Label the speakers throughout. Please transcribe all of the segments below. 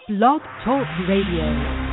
Speaker 1: Blog Talk Radio.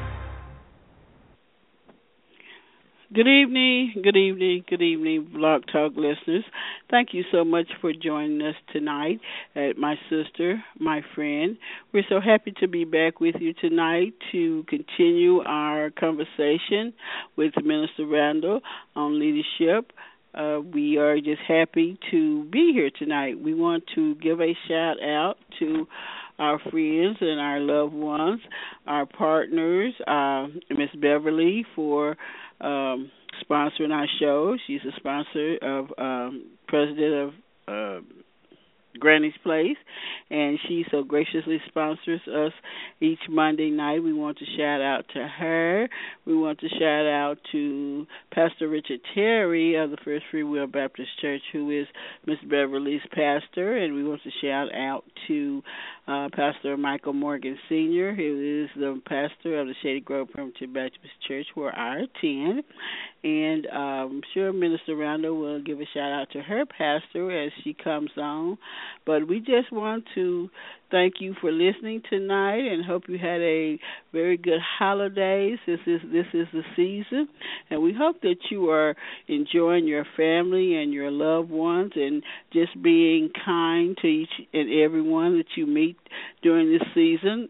Speaker 2: Good evening, good evening, Blog Talk listeners. Thank you so much for joining us tonight, my sister, my friend. We're so happy to be back with you tonight to continue our conversation with Minister Randall on leadership. We are just happy to be here tonight. We want to give a shout out to our friends and our loved ones, our partners, Miss Beverly for sponsoring our show. She's a sponsor of president of Granny's Place, and she so graciously sponsors us each Monday night. We want to shout out to her. We want to shout out to Pastor Richard Terry of the First Free Will Baptist Church, who is Miss Beverly's pastor, and we want to shout out to Pastor Michael Morgan Sr., who is the pastor of the Shady Grove Primitive Baptist Church, where I attend. And I'm sure Minister Randall will give a shout out to her pastor as she comes on. But we just want to thank you for listening tonight and hope you had a very good holidays. This is the season, and we hope that you are enjoying your family and your loved ones and just being kind to each and everyone that you meet during this season.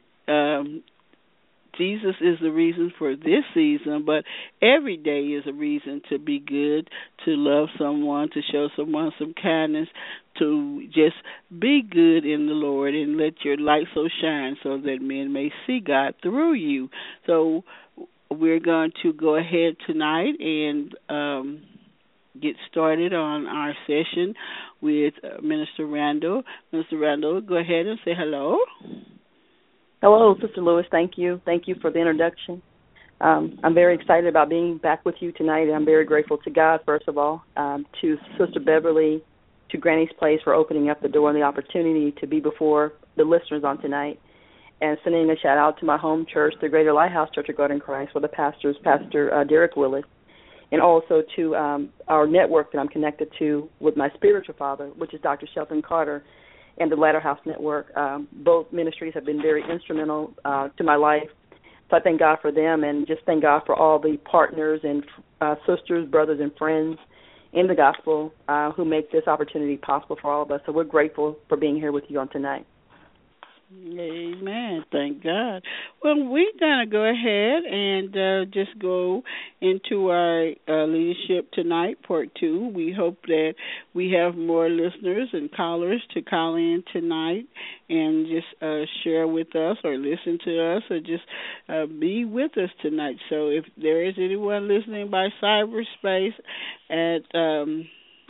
Speaker 2: Jesus is the reason for this season, but every day is a reason to be good, to love someone, to show someone some kindness, to just be good in the Lord and let your light so shine so that men may see God through you. So we're going to go ahead tonight and get started on our session with Minister Randall. Minister Randall, go ahead and say hello.
Speaker 3: Hello, Sister Lewis. Thank you. Thank you for the introduction. I'm very excited about being back with you tonight, and I'm very grateful to God, first of all, to Sister Beverly, to Granny's Place for opening up the door and the opportunity to be before the listeners on tonight, and sending a shout-out to my home church, the Greater Lighthouse Church of God in Christ, where the pastor is Pastor Derek Willis, and also to our network that I'm connected to with my spiritual father, which is Dr. Shelton Carter, and the Ladder House Network. Both ministries have been very instrumental to my life. So I thank God for them and just thank God for all the partners and sisters, brothers, and friends in the gospel who make this opportunity possible for all of us. So we're grateful for being here with you on tonight.
Speaker 2: Amen. Thank God. Well, we're going to go ahead and just go into our leadership tonight, part 2. We hope that we have more listeners and callers to call in tonight and just share with us or listen to us or just be with us tonight. So if there is anyone listening by cyberspace at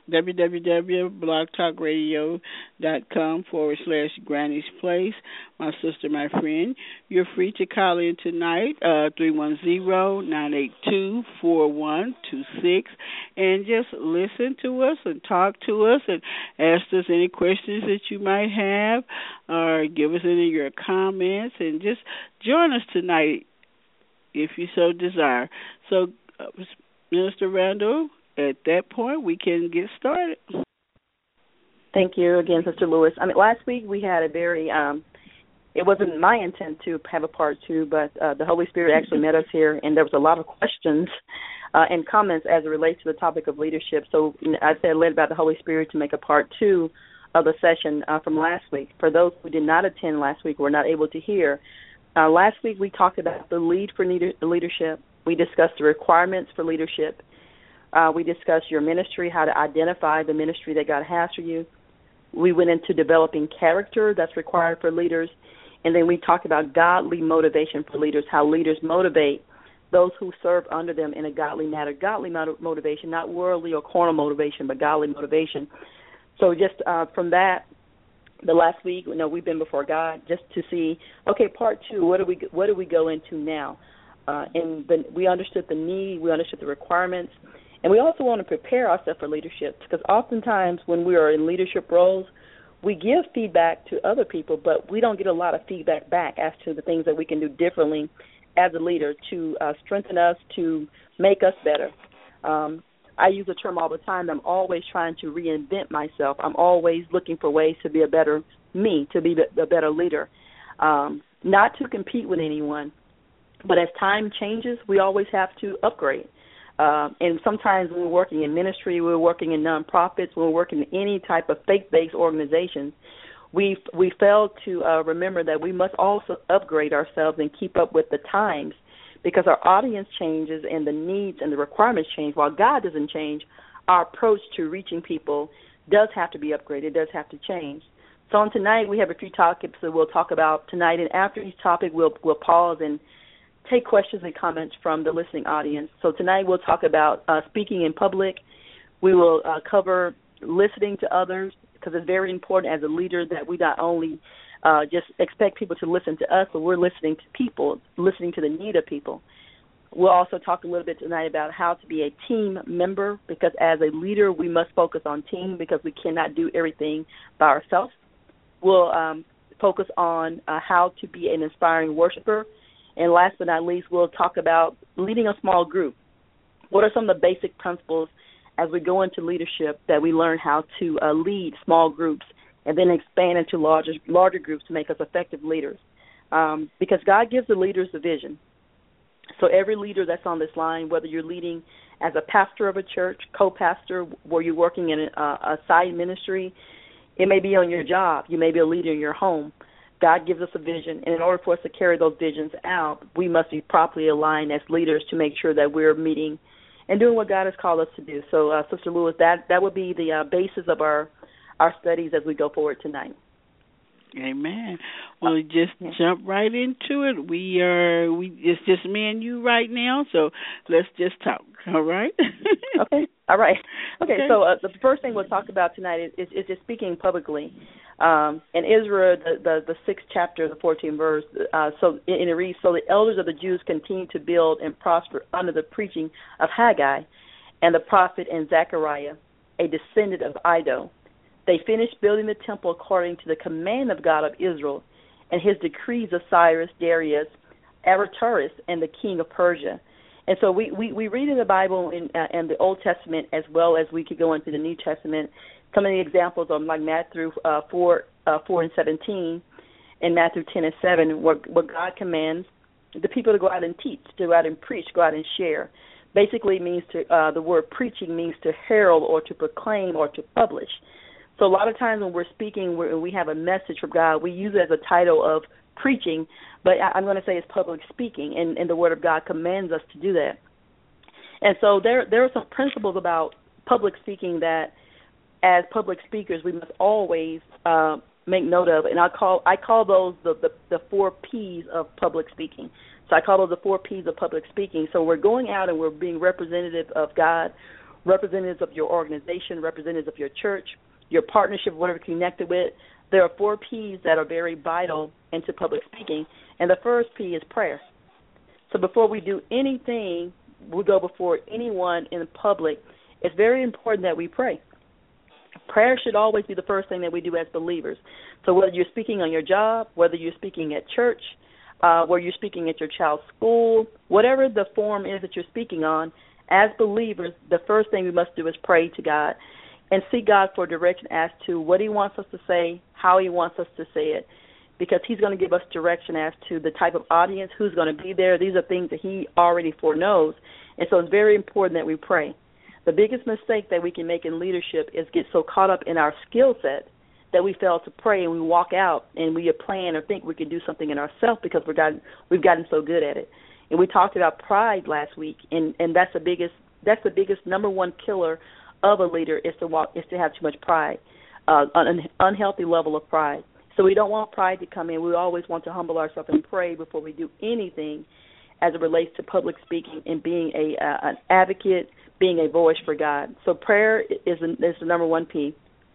Speaker 2: www.blogtalkradio.com/Granny's Place. My sister, my friend, you're free to call in tonight, 310-982-4126, and just listen to us and talk to us and ask us any questions that you might have or give us any of your comments and just join us tonight if you so desire. So, Minister Randall, at that point, we can get started.
Speaker 3: Thank you again, Sister Lewis. Last week we had a very, it wasn't my intent to have a part 2, but the Holy Spirit actually met us here, and there was a lot of questions and comments as it relates to the topic of leadership. So I said, led by the Holy Spirit, to make a part 2 of the session from last week. For those who did not attend last week, were not able to hear, last week we talked about the lead for leadership. We discussed the requirements for leadership. We discussed your ministry, how to identify the ministry that God has for you. We went into developing character that's required for leaders. And then we talked about godly motivation for leaders, how leaders motivate those who serve under them in a godly manner. Godly motivation, not worldly or carnal motivation, but godly motivation. So just from that, the last week, we've been before God just to see, okay, part 2, what do we go into now? We understood the need, we understood the requirements. And we also want to prepare ourselves for leadership, because oftentimes when we are in leadership roles, we give feedback to other people, but we don't get a lot of feedback back as to the things that we can do differently as a leader to strengthen us, to make us better. I use the term all the time. I'm always trying to reinvent myself. I'm always looking for ways to be a better me, to be a better leader. not to compete with anyone, but as time changes, we always have to upgrade. And sometimes when we're working in ministry, we're working in nonprofits, we're working in any type of faith-based organizations, we fail to remember that we must also upgrade ourselves and keep up with the times, because our audience changes and the needs and the requirements change. While God doesn't change, our approach to reaching people does have to be upgraded, does have to change. So on tonight, we have a few topics that we'll talk about tonight, and after each topic, we'll pause and take questions and comments from the listening audience. So tonight we'll talk about speaking in public. We will cover listening to others, because it's very important as a leader that we not only just expect people to listen to us, but we're listening to people, listening to the need of people. We'll also talk a little bit tonight about how to be a team member, because as a leader, we must focus on team, because we cannot do everything by ourselves. We'll focus on how to be an inspiring worshiper. And last but not least, we'll talk about leading a small group. What are some of the basic principles as we go into leadership that we learn how to lead small groups and then expand into larger groups to make us effective leaders? Because God gives the leaders a vision. So every leader that's on this line, whether you're leading as a pastor of a church, co-pastor, where you're working in a side ministry, it may be on your job, you may be a leader in your home, God gives us a vision, and in order for us to carry those visions out, we must be properly aligned as leaders to make sure that we're meeting and doing what God has called us to do. So, Sister Lewis, that would be the basis of our studies as we go forward tonight.
Speaker 2: Amen. Well, just jump right into it. It's just me and you right now, so let's just talk. All right.
Speaker 3: Okay. All right. Okay. So the first thing we'll talk about tonight is just speaking publicly. In Ezra, the 6th chapter, the 14th verse. So it reads, "So the elders of the Jews continued to build and prosper under the preaching of Haggai and the prophet and Zechariah, a descendant of Iddo. They finished building the temple according to the command of God of Israel and his decrees of Cyrus, Darius, Artaxerxes, and the king of Persia." And so we read in the Bible in the Old Testament, as well as we could go into the New Testament. Some of the examples are like Matthew 4 and 17, and Matthew 10 and 7, where God commands the people to go out and teach, to go out and preach, go out and share. Basically, it means the word preaching means to herald or to proclaim or to publish. So a lot of times when we're speaking, we have a message from God, we use it as a title of preaching, but I'm going to say it's public speaking, and the Word of God commands us to do that. And so there are some principles about public speaking that, as public speakers, we must always make note of, and I call those the 4 P's of public speaking. So I call those the 4 P's of public speaking. So we're going out and we're being representative of God, representatives of your organization, representatives of your church, your partnership, whatever you're connected with. There are 4 P's that are very vital into public speaking, and the first P is prayer. So before we do anything, we go before anyone in public, it's very important that we pray. Prayer should always be the first thing that we do as believers. So whether you're speaking on your job, whether you're speaking at church, whether you're speaking at your child's school, whatever the form is that you're speaking on, as believers, the first thing we must do is pray to God and seek God for direction as to what he wants us to say, how he wants us to say it, because he's going to give us direction as to the type of audience, who's going to be there. These are things that he already foreknows, and so it's very important that we pray. The biggest mistake that we can make in leadership is get so caught up in our skill set that we fail to pray, and we walk out and we plan or think we can do something in ourselves because we've gotten so good at it. And we talked about pride last week, and that's the biggest number one killer of a leader is to have too much pride, an unhealthy level of pride. So we don't want pride to come in. We always want to humble ourselves and pray before we do anything as it relates to public speaking and being an advocate, being a voice for God. So prayer is the number 1 P.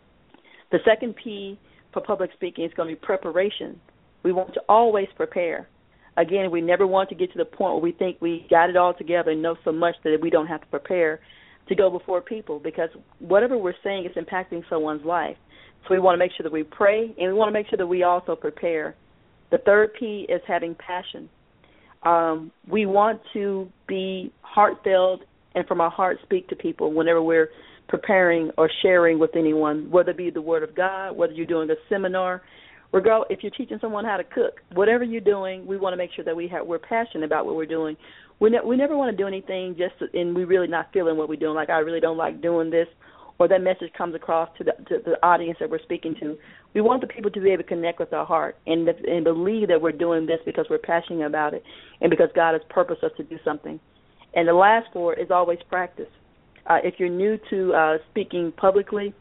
Speaker 3: The second P for public speaking is going to be preparation. We want to always prepare. Again, we never want to get to the point where we think we got it all together and know so much that we don't have to prepare to go before people, because whatever we're saying is impacting someone's life. So we want to make sure that we pray, and we want to make sure that we also prepare. The third P is having passion. We want to be heartfelt and from our heart speak to people whenever we're preparing or sharing with anyone, whether it be the Word of God, whether you're doing a seminar, If you're teaching someone how to cook, whatever you're doing, we want to make sure that we're passionate about what we're doing. We never want to do anything and we really not feeling what we're doing. Like, I really don't like doing this, or that message comes across to the audience that we're speaking to. We want the people to be able to connect with our heart and believe that we're doing this because we're passionate about it and because God has purposed us to do something. And the last 4 is always practice. If you're new to speaking publicly,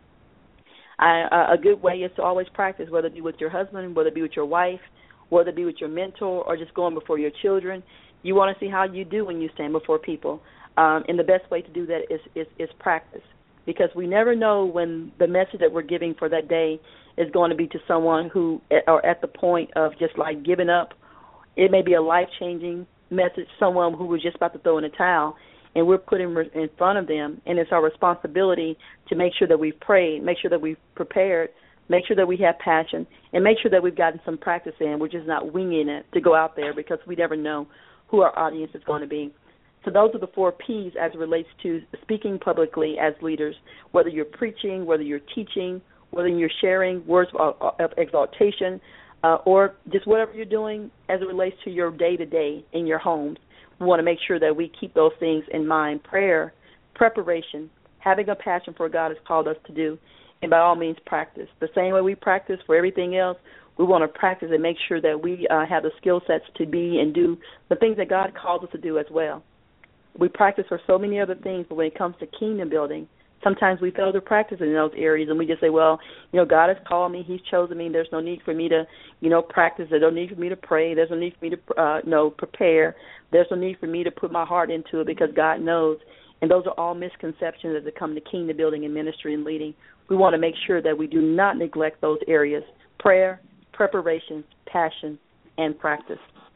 Speaker 3: a good way is to always practice, whether it be with your husband, whether it be with your wife, whether it be with your mentor, or just going before your children. You want to see how you do when you stand before people. And the best way to do that is practice, because we never know when the message that we're giving for that day is going to be to someone who are at the point of just like giving up. It may be a life-changing message, someone who was just about to throw in a towel, and we're putting in front of them, and it's our responsibility to make sure that we've prayed, make sure that we've prepared, make sure that we have passion, and make sure that we've gotten some practice in. We're just not winging it to go out there, because we never know who our audience is going to be. So those are the 4 P's as it relates to speaking publicly as leaders, whether you're preaching, whether you're teaching, whether you're sharing words of exaltation, or just whatever you're doing as it relates to your day-to-day in your homes. We want to make sure that we keep those things in mind: prayer, preparation, having a passion for what God has called us to do, and by all means practice. The same way we practice for everything else, we want to practice and make sure that we have the skill sets to be and do the things that God calls us to do as well. We practice for so many other things, but when it comes to kingdom building, sometimes we fail to practice in those areas, and we just say, well, God has called me, He's chosen me, there's no need for me to, practice, there's no need for me to pray, there's no need for me to, prepare, there's no need for me to put my heart into it because God knows. And those are all misconceptions as it comes to kingdom building and ministry and leading. We want to make sure that we do not neglect those areas: prayer, preparation, passion, and practice.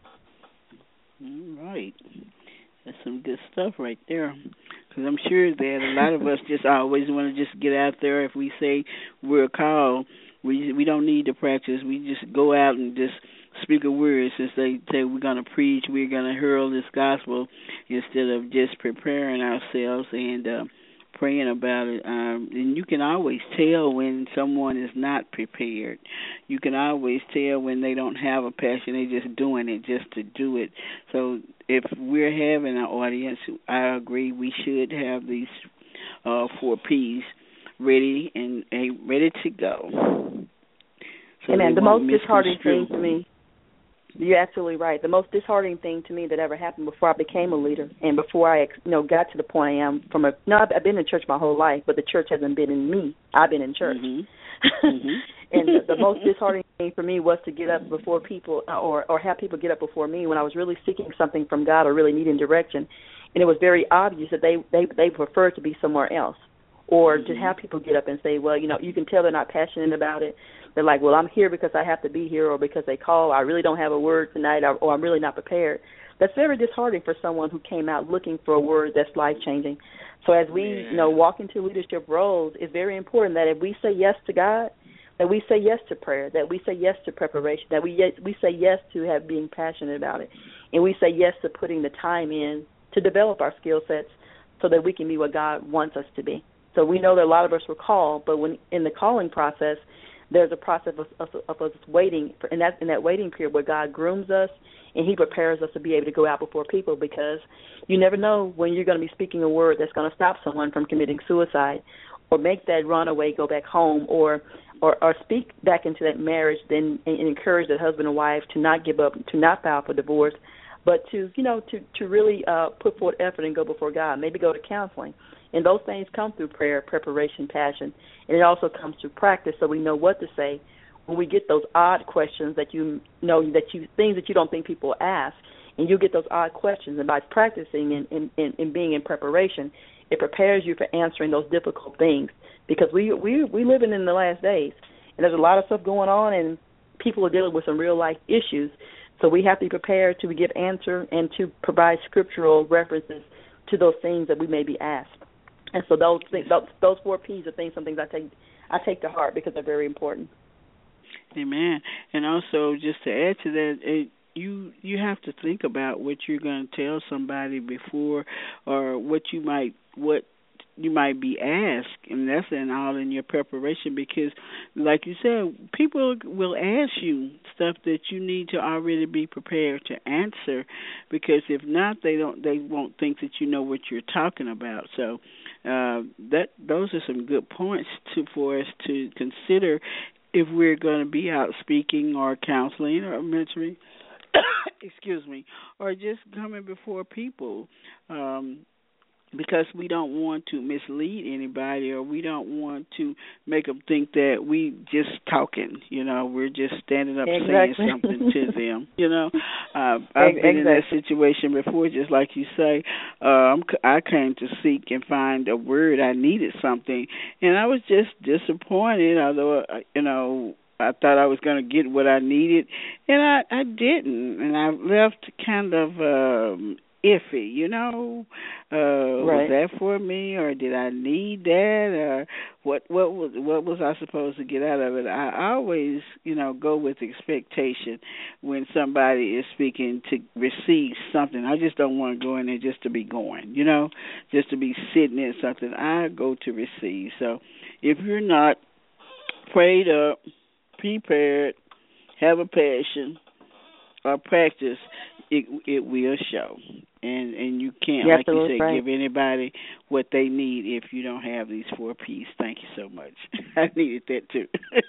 Speaker 2: All right. That's some good stuff right there. Because I'm sure that a lot of us just always want to just get out there. If we say we're called, we don't need to practice. We just go out and just speak a word. Since they say we're going to preach, we're going to hurl this gospel, instead of just preparing ourselves and praying about it. And you can always tell when someone is not prepared. You can always tell when they don't have a passion. They're just doing it just to do it. So if we're having an audience, I agree we should have these 4 P's ready to go. So
Speaker 3: Amen. The most disheartening thing to me, you're absolutely right. The most disheartening thing to me that ever happened before I became a leader and before I, got to the point I am I've been in church my whole life, but the church hasn't been in me. I've been in church. Mm-hmm. Mm-hmm. And the most disheartening thing for me was to get up before people or have people get up before me when I was really seeking something from God or really needing direction. And it was very obvious that they preferred to be somewhere else, or to have people get up and say, well, you can tell they're not passionate about it. They're like, well, I'm here because I have to be here, or because they call. I really don't have a word tonight, or I'm really not prepared. That's very disheartening for someone who came out looking for a word that's life-changing. So as we walk into leadership roles, it's very important that if we say yes to God, that we say yes to prayer, that we say yes to preparation, that we say yes to being passionate about it, and we say yes to putting the time in to develop our skill sets so that we can be what God wants us to be. So we know that a lot of us were called, but when in the calling process, there's a process of us waiting, in that waiting period where God grooms us and He prepares us to be able to go out before people, because you never know when you're going to be speaking a word that's going to stop someone from committing suicide, or make that runaway go back home, or speak back into that marriage, then and encourage that husband and wife to not give up, to not file for divorce, but to really put forth effort and go before God, maybe go to counseling. And those things come through prayer, preparation, passion, and it also comes through practice, so we know what to say when we get those odd questions things that you don't think people ask, and you get those odd questions. And by practicing and being in preparation, it prepares you for answering those difficult things, because we living in the last days, and there's a lot of stuff going on, and people are dealing with some real life issues. So we have to be prepared to give answer and to provide scriptural references to those things that we may be asked. And so those 4 P's are some things I take to heart, because they're very important.
Speaker 2: Amen. And also, just to add to that, you have to think about what you're going to tell somebody before, or what you might be asked, and that's all in your preparation, because, like you said, people will ask you stuff that you need to already be prepared to answer, because if not, they won't think that you know what you're talking about. So those are some good points for us to consider if we're going to be out speaking or counseling or mentoring. Excuse me, or just coming before people. Because we don't want to mislead anybody, or we don't want to make them think that we just talking, we're just standing up saying something to them, I've been in that situation before, just like you say. I came to seek and find a word. I needed something, and I was just disappointed, although, I thought I was going to get what I needed, and I didn't, and I left kind of iffy, was that for me, or did I need that, or what was I supposed to get out of it? I always, go with expectation when somebody is speaking to receive something. I just don't want to go in there just to be going, just to be sitting in something. I go to receive. So if you're not prayed up, prepared, have a passion, or practice, it will show. And you can't, like you said, give anybody what they need if you don't have these 4 P's. Thank you so much. I needed that too.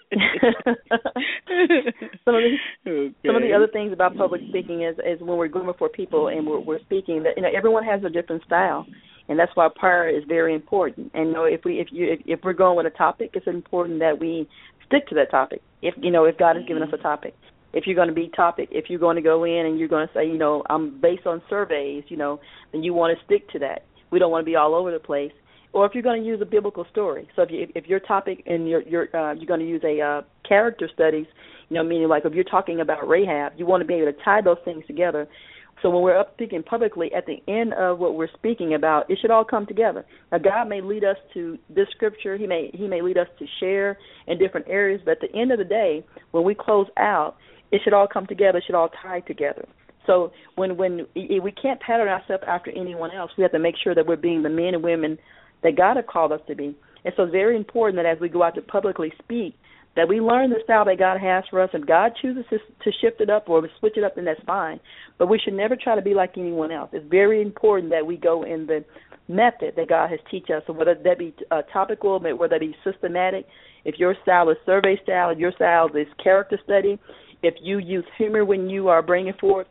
Speaker 3: Some of the other things about public speaking is when we're going before people and we're speaking, that everyone has a different style, and that's why prayer is very important. And if we're going with a topic, it's important that we stick to that topic. If God has given us a topic. If you're going to if you're going to go in and you're going to say, I'm based on surveys, then you want to stick to that. We don't want to be all over the place. Or if you're going to use a biblical story. So if your topic and you're going to use a character studies, meaning like if you're talking about Rahab, you want to be able to tie those things together. So when we're up speaking publicly, at the end of what we're speaking about, it should all come together. Now, God may lead us to this scripture. He may lead us to share in different areas. But at the end of the day, when we close out, it should all come together. It should all tie together. So when we can't pattern ourselves after anyone else, we have to make sure that we're being the men and women that God has called us to be. And so it's very important that as we go out to publicly speak, that we learn the style that God has for us. If God chooses to shift it up or switch it up, then that's fine. But we should never try to be like anyone else. It's very important that we go in the method that God has teach us. So whether that be topical, whether that be systematic, if your style is survey style, if your style is character study, if you use humor when you are bringing forth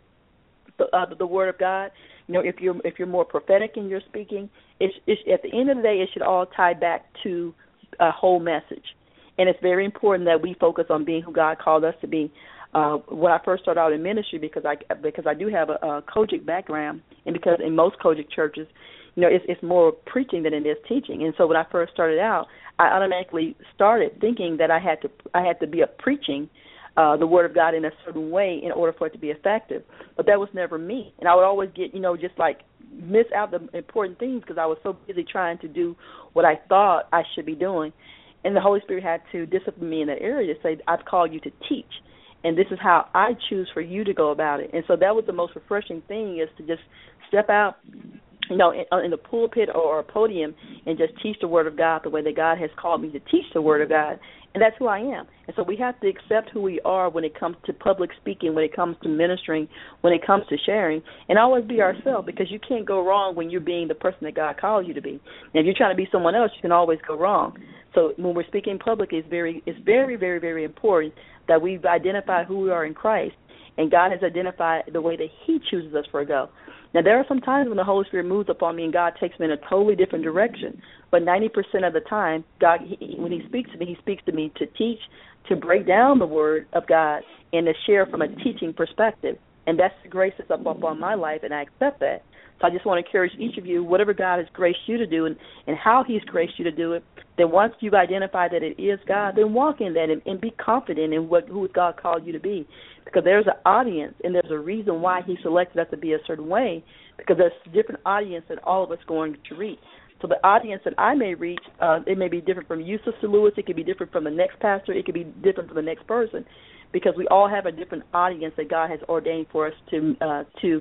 Speaker 3: the word of God, if you're more prophetic in your speaking, it's at the end of the day, it should all tie back to a whole message. And it's very important that we focus on being who God called us to be. When I first started out in ministry, because I do have a Kojic background, and because in most Kojic churches, it's more preaching than it is teaching. And so when I first started out, I automatically started thinking that I had to be preaching the word of God in a certain way in order for it to be effective. But that was never me. And I would always get, just like miss out the important things because I was so busy trying to do what I thought I should be doing. And the Holy Spirit had to discipline me in that area to say, I've called you to teach. And this is how I choose for you to go about it. And so that was the most refreshing thing, is to just step out, in the pulpit or a podium and just teach the Word of God the way that God has called me to teach the Word of God. And that's who I am. And so we have to accept who we are when it comes to public speaking, when it comes to ministering, when it comes to sharing, and always be ourselves, because you can't go wrong when you're being the person that God calls you to be. And if you're trying to be someone else, you can always go wrong. So when we're speaking publicly, it's very, very, very important that we've identified who we are in Christ, and God has identified the way that He chooses us for a go. Now, there are some times when the Holy Spirit moves upon me and God takes me in a totally different direction, but 90% of the time, God, when He speaks to me to teach, to break down the Word of God, and to share from a teaching perspective. And that's the grace that's up on my life, and I accept that. So I just want to encourage each of you, whatever God has graced you to do and how He's graced you to do it, then once you've identified that it is God, then walk in that and be confident in who God called you to be. Because there's an audience, and there's a reason why He selected us to be a certain way, because there's a different audience that all of us going to reach. So the audience that I may reach, it may be different from you, Sister Lewis. It could be different from the next pastor. It could be different from the next person, because we all have a different audience that God has ordained for us to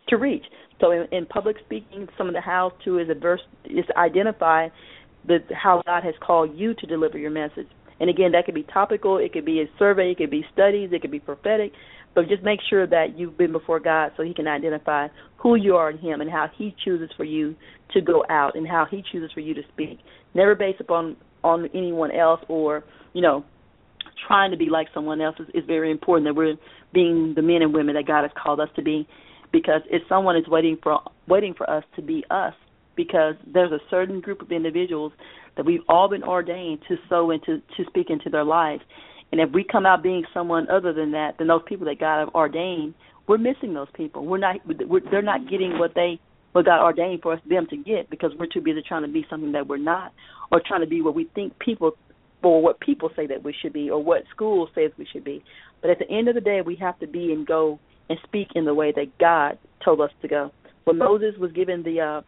Speaker 3: to reach. So in public speaking, some of the how to is to identify how God has called you to deliver your message. And again, that could be topical, it could be a survey, it could be studies, it could be prophetic, but just make sure that you've been before God so he can identify who you are in him and how he chooses for you to go out and how he chooses for you to speak. Never based upon anyone else or, trying to be like someone else is very important, that we're being the men and women that God has called us to be, because if someone is waiting for us to be us, because there's a certain group of individuals that we've all been ordained to sow into, to speak into their lives. And if we come out being someone other than that, than those people that God have ordained, we're missing those people. They're not getting what God ordained for them to get, because we're too busy trying to be something that we're not, or trying to be what we think people, or what people say that we should be, or what school says we should be. But at the end of the day, we have to be and go and speak in the way that God told us to go. When Moses was given the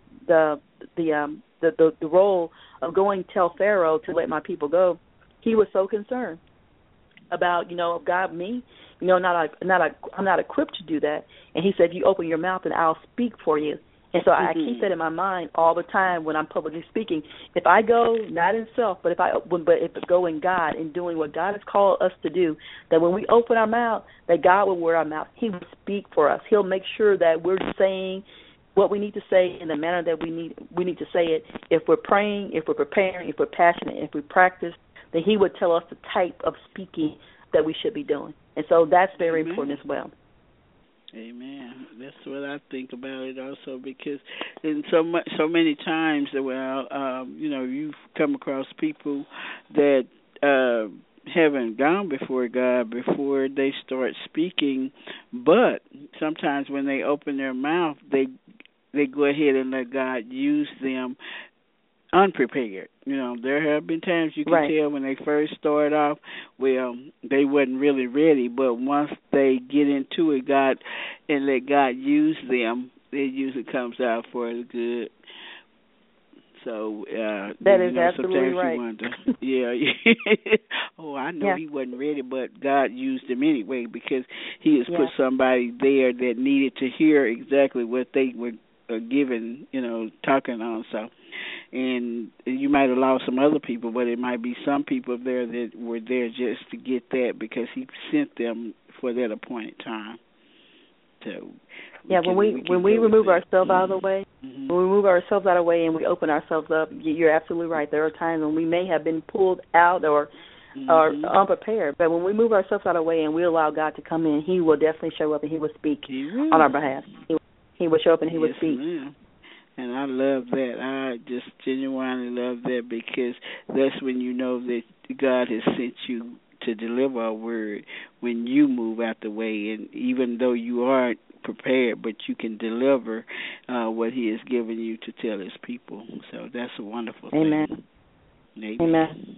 Speaker 3: role of going tell Pharaoh to let my people go, he was so concerned about, God, me, I'm not equipped to do that. And he said, you open your mouth and I'll speak for you. And so I keep that in my mind all the time when I'm publicly speaking. If I go not in self, but if I go in God and doing what God has called us to do, that when we open our mouth, that God will word our mouth. He will speak for us. He'll make sure that we're saying what we need to say in the manner that we need to say it. If we're praying, if we're preparing, if we're passionate, if we practice, then he would tell us the type of speaking that we should be doing. And so that's very important as well.
Speaker 2: Amen. That's what I think about it also, because in so many times, you've come across people that haven't gone before God before they start speaking, but sometimes when they open their mouth, they go ahead and let God use them unprepared. There have been times you can tell when they first start off, they wasn't really ready, but once they get into it, let God use them, it usually comes out for the good. So
Speaker 3: that is absolutely right.
Speaker 2: You wonder, I know he wasn't ready, but God used him anyway, because he has put somebody there that needed to hear exactly what they were given, talking on. So, and you might have lost some other people, but it might be some people there that were there just to get that, because he sent them for that appointed time. So,
Speaker 3: when we remove ourselves out of the way, when we move ourselves out of the way and we open ourselves up, you're absolutely right. There are times when we may have been pulled out or unprepared, but when we move ourselves out of the way and we allow God to come in, he will definitely show up and he will speak on our behalf. He will show up and he will speak.
Speaker 2: Ma'am. And I love that. I just genuinely love that, because that's when you know that God has sent you to deliver a word, when you move out the way. And even though you aren't prepared, but you can deliver what he has given you to tell his people. So that's a wonderful thing.
Speaker 3: Amen.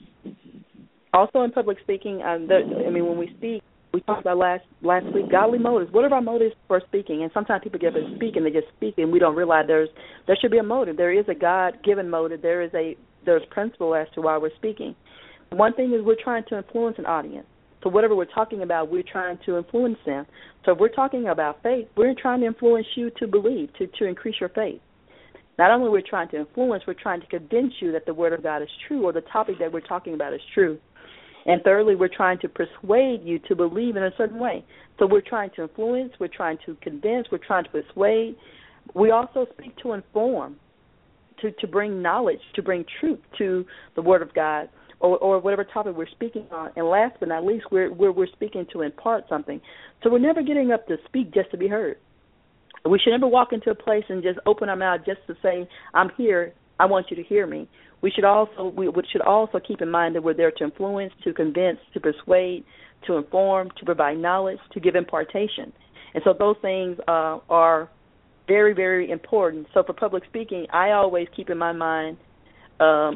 Speaker 3: Also in public speaking, when we speak, we talked about last week, godly motives. What are our motives for speaking? And sometimes people get up and speak, and they just speak, and we don't realize there should be a motive. There is a God-given motive. There's principle as to why we're speaking. One thing is we're trying to influence an audience. So whatever we're talking about, we're trying to influence them. So if we're talking about faith, we're trying to influence you to believe, to increase your faith. Not only are we trying to influence, we're trying to convince you that the Word of God is true, or the topic that we're talking about is true. And thirdly, we're trying to persuade you to believe in a certain way. So we're trying to influence, we're trying to convince, we're trying to persuade. We also speak to inform, to bring knowledge, to bring truth to the Word of God, or whatever topic we're speaking on. And last but not least, we're speaking to impart something. So we're never getting up to speak just to be heard. We should never walk into a place and just open our mouth just to say, I'm here, I want you to hear me. We should also keep in mind that we're there to influence, to convince, to persuade, to inform, to provide knowledge, to give impartation. And so those things are very, very important. So for public speaking, I always keep in my mind, I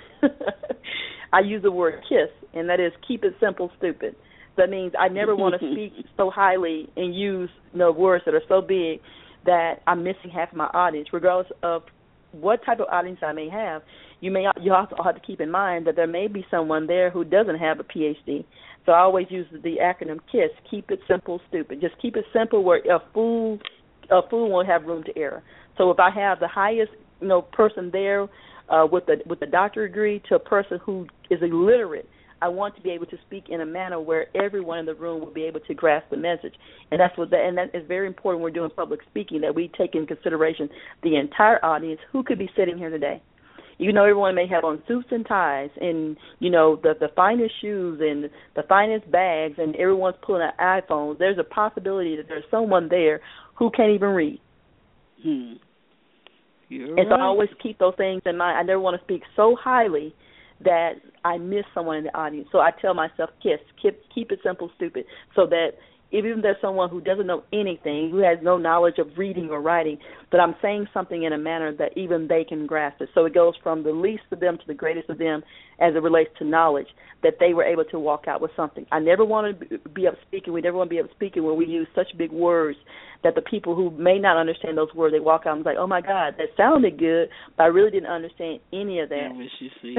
Speaker 3: use the word KISS, and that is keep it simple, stupid. That means I never want to speak so highly and use words that are so big that I'm missing half of my audience, regardless of what type of audience I may have. You also have to keep in mind that there may be someone there who doesn't have a PhD. So I always use the acronym KISS, keep it simple, stupid. Just keep it simple where a fool a fool won't have room to error. So if I have the highest, person there with the doctorate degree to a person who is illiterate, I want to be able to speak in a manner where everyone in the room will be able to grasp the message. And that is very important when we're doing public speaking, that we take in consideration the entire audience who could be sitting here today. Everyone may have on suits and ties and, the finest shoes and the finest bags, and everyone's pulling out iPhones. There's a possibility that there's someone there who can't even read.
Speaker 2: You're
Speaker 3: and so
Speaker 2: right.
Speaker 3: I always keep those things in mind. I never want to speak so highly that I miss someone in the audience. So I tell myself, keep it simple, stupid, so that even if there's someone who doesn't know anything, who has no knowledge of reading or writing, that I'm saying something in a manner that even they can grasp it. So it goes from the least of them to the greatest of them as it relates to knowledge, that they were able to walk out with something. I never want to be up speaking. We never want to be up speaking when we use such big words that the people who may not understand those words, they walk out and say, oh, my God, that sounded good, but I really didn't understand any of that.
Speaker 2: Yeah, you see.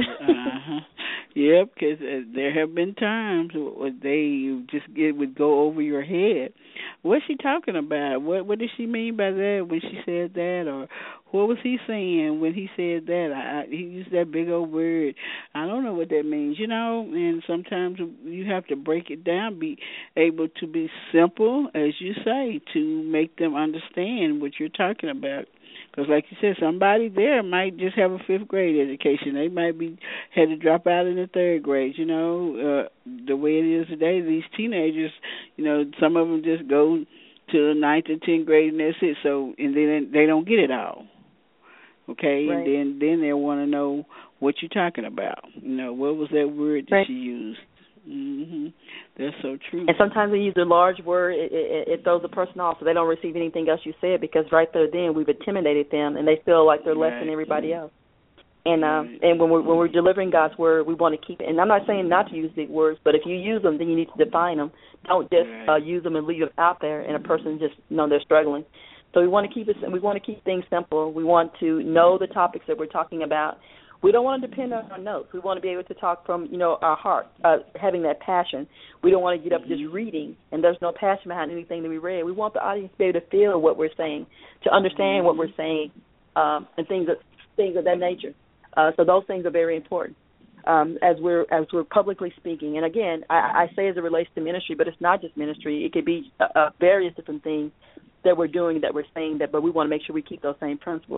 Speaker 2: Yep, because there have been times where it would go over your head. What's she talking about? What did she mean by that when she said that? Or what was he saying when he said that? He used that big old word. I don't know what that means, and sometimes you have to break it down, be able to be simple, as you say, to make them understand what you're talking about. Because like you said, somebody there might just have a 5th grade education. They might had to drop out in the 3rd grade, the way it is today, these teenagers, some of them just go to the 9th and 10th grade and that's it. So, and then they don't get it all. Okay,
Speaker 3: right.
Speaker 2: And then they want to know what you're talking about. What was that word that
Speaker 3: right.
Speaker 2: she used? That's so true.
Speaker 3: And sometimes we use a large word, it throws a person off, so they don't receive anything else you said, because right there then we've intimidated them, and they feel like they're less than everybody else. And and when we're delivering God's word, we want to keep it. And I'm not saying not to use big words, but if you use them, then you need to define them. Don't just use them and leave them out there, and a person just they're struggling. So we want to keep it. We want to keep things simple. We want to know the topics that we're talking about. We don't want to depend on our notes. We want to be able to talk from, our heart, having that passion. We don't want to get up just reading, and there's no passion behind anything that we read. We want the audience to be able to feel what we're saying, to understand what we're saying, and things of that nature. So those things are very important as we're publicly speaking. And again, I say as it relates to ministry, but it's not just ministry. It could be various different things that we're doing, that we're saying, but we want to make sure we keep those same principles.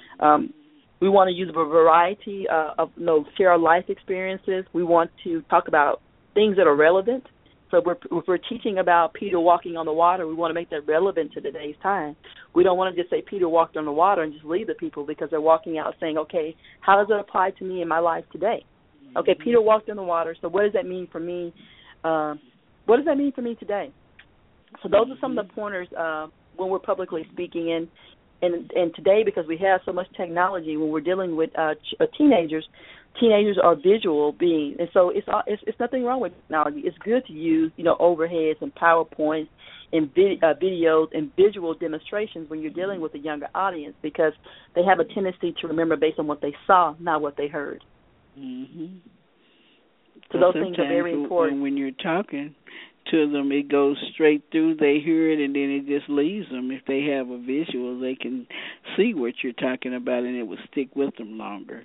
Speaker 3: We want to use a variety of share our life experiences. We want to talk about things that are relevant. So if we're teaching about Peter walking on the water, we want to make that relevant to today's time. We don't want to just say Peter walked on the water and just leave the people because they're walking out saying, okay, how does it apply to me in my life today? Okay, Peter walked on the water, so what does that mean for me? What does that mean for me today? So those are some of the pointers when we're publicly speaking. And today, because we have so much technology, when we're dealing with teenagers are visual beings, and so it's nothing wrong with technology. It's good to use overheads and PowerPoints and videos and visual demonstrations when you're dealing with a younger audience, because they have a tendency to remember based on what they saw, not what they heard.
Speaker 2: Mm-hmm.
Speaker 3: So those things are very important.
Speaker 2: When you're talking to them, it goes straight through. They hear it, and then it just leaves them. If they have a visual, they can see what you're talking about, and it will stick with them longer.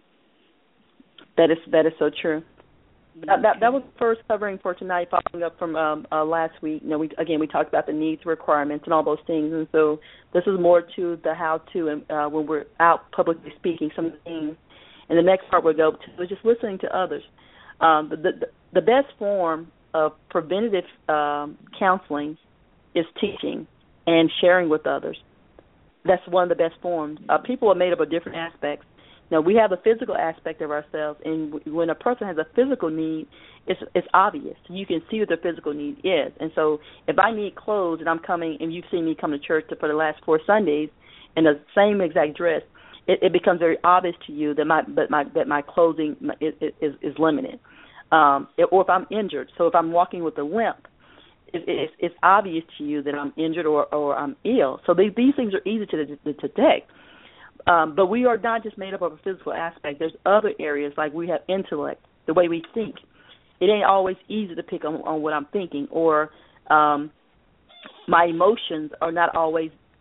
Speaker 3: That is so true. That was the first covering for tonight, following up from last week. We talked about the needs, requirements, and all those things, and so this is more to the how-to, and when we're out publicly speaking, some of the things. And the next part we'll go to is just listening to others. The best form of preventative counseling is teaching and sharing with others. That's one of the best forms. People are made up of different aspects. We have the physical aspect of ourselves, and when a person has a physical need, it's obvious. You can see what their physical need is. And so if I need clothes and I'm coming, and you've seen me come to church for the last 4 Sundays in the same exact dress, it becomes very obvious to you that my clothing is limited. Or if I'm injured, so if I'm walking with a limp, it's obvious to you that I'm injured or I'm ill. So these things are easy to detect. But we are not just made up of a physical aspect. There's other areas, like we have intellect, the way we think. It ain't always easy to pick on what I'm thinking, or my emotions are not always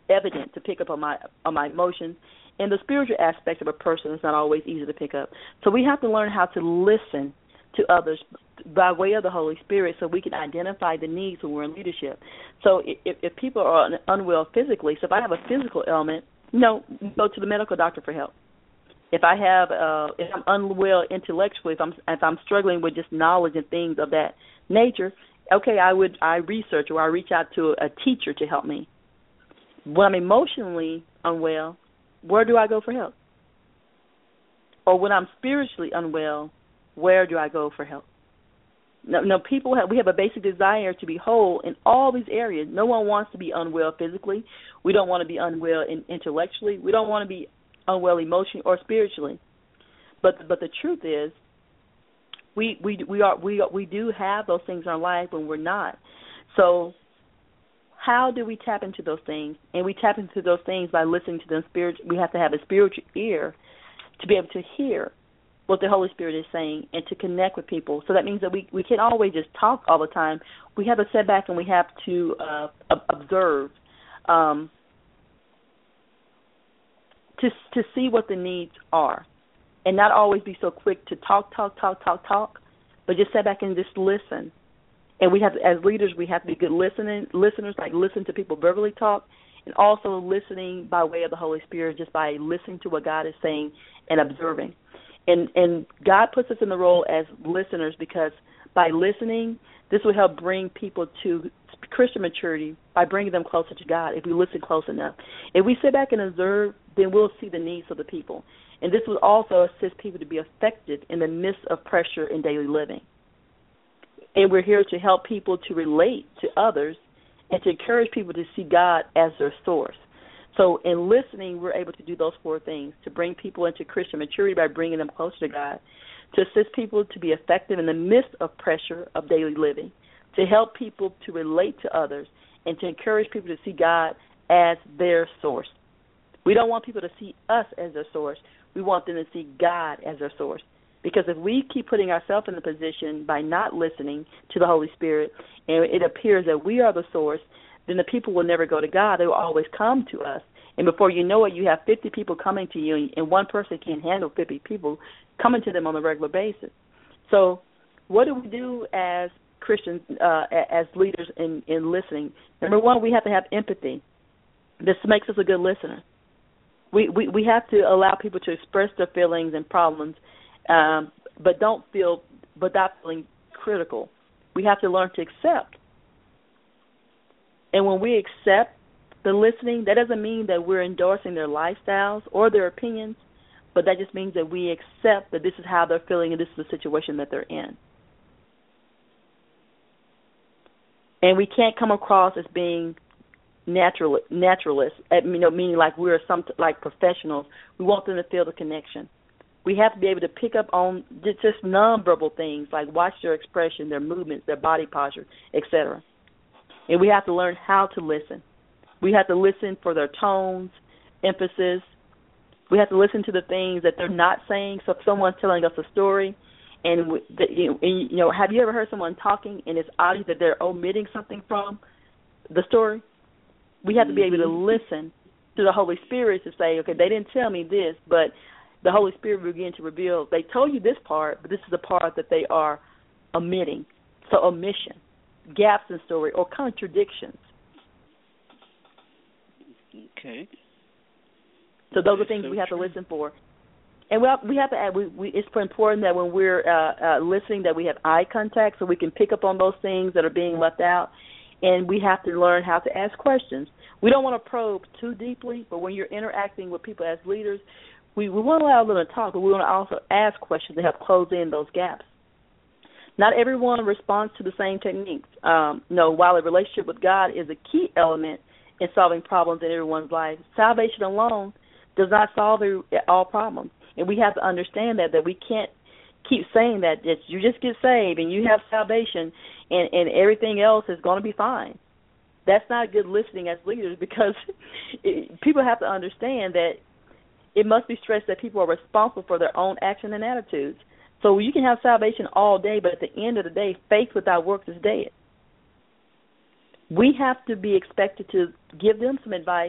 Speaker 3: evident to pick up on my emotions. And the spiritual aspect of a person is not always easy to pick up. So we have to learn how to listen to others by way of the Holy Spirit so we can identify the needs when we're in leadership. So if people are unwell physically, so if I have a physical ailment, go to the medical doctor for help. If I'm unwell intellectually, if I'm struggling with just knowledge and things of that nature, okay, I research or I reach out to a teacher to help me. When I'm emotionally unwell, where do I go for help? Or when I'm spiritually unwell, where do I go for help? No, we have a basic desire to be whole in all these areas. No one wants to be unwell physically. We don't want to be unwell intellectually. We don't want to be unwell emotionally or spiritually. But the truth is, we do have those things in our life when we're not. So how do we tap into those things? And we tap into those things by listening to them. We have to have a spiritual ear to be able to hear what the Holy Spirit is saying and to connect with people. So that means that we can't always just talk all the time. We have to sit back and we have to observe to see what the needs are and not always be so quick to talk, but just sit back and just listen. And we have, as leaders, we have to be good listeners, like listen to people verbally talk, and also listening by way of the Holy Spirit, just by listening to what God is saying and observing. And God puts us in the role as listeners because by listening, this will help bring people to Christian maturity by bringing them closer to God if we listen close enough. If we sit back and observe, then we'll see the needs of the people. And this will also assist people to be effective in the midst of pressure in daily living. And we're here to help people to relate to others and to encourage people to see God as their source. So in listening, we're able to do those four things, to bring people into Christian maturity by bringing them closer to God, to assist people to be effective in the midst of pressure of daily living, to help people to relate to others, and to encourage people to see God as their source. We don't want people to see us as their source. We want them to see God as their source. Because if we keep putting ourselves in the position by not listening to the Holy Spirit, and it appears that we are the source, then the people will never go to God. They will always come to us. And before you know it, you have 50 people coming to you, and one person can't handle 50 people coming to them on a regular basis. So what do we do as Christians, as leaders in listening? Number one, we have to have empathy. This makes us a good listener. We have to allow people to express their feelings and problems, but without feeling critical. We have to learn to accept. And when we accept the listening, that doesn't mean that we're endorsing their lifestyles or their opinions, but that just means that we accept that this is how they're feeling and this is the situation that they're in. And we can't come across as being naturalists, meaning like we're like professionals. We want them to feel the connection. We have to be able to pick up on just nonverbal things, like watch their expression, their movements, their body posture, etc. And we have to learn how to listen. We have to listen for their tones, emphasis. We have to listen to the things that they're not saying. So if someone's telling us a story, and have you ever heard someone talking and it's obvious that they're omitting something from the story? We have to be able to listen to the Holy Spirit to say, okay, they didn't tell me this, but the Holy Spirit will begin to reveal, they told you this part, but this is the part that they are omitting. So omission, gaps in story, or contradictions.
Speaker 2: Okay.
Speaker 3: So those are things we have to listen for. And we have to add, it's important that when we're listening that we have eye contact so we can pick up on those things that are being left out. And we have to learn how to ask questions. We don't want to probe too deeply, but when you're interacting with people as leaders, we want to allow them to talk, but we want to also ask questions to help close in those gaps. Not everyone responds to the same techniques. While a relationship with God is a key element in solving problems in everyone's life, salvation alone does not solve all problems. And we have to understand that we can't keep saying that you just get saved and you have salvation and everything else is going to be fine. That's not good listening as leaders, because people have to understand that it must be stressed that people are responsible for their own action and attitudes. So you can have salvation all day, but at the end of the day, faith without works is dead. We have to be expected to give them some advice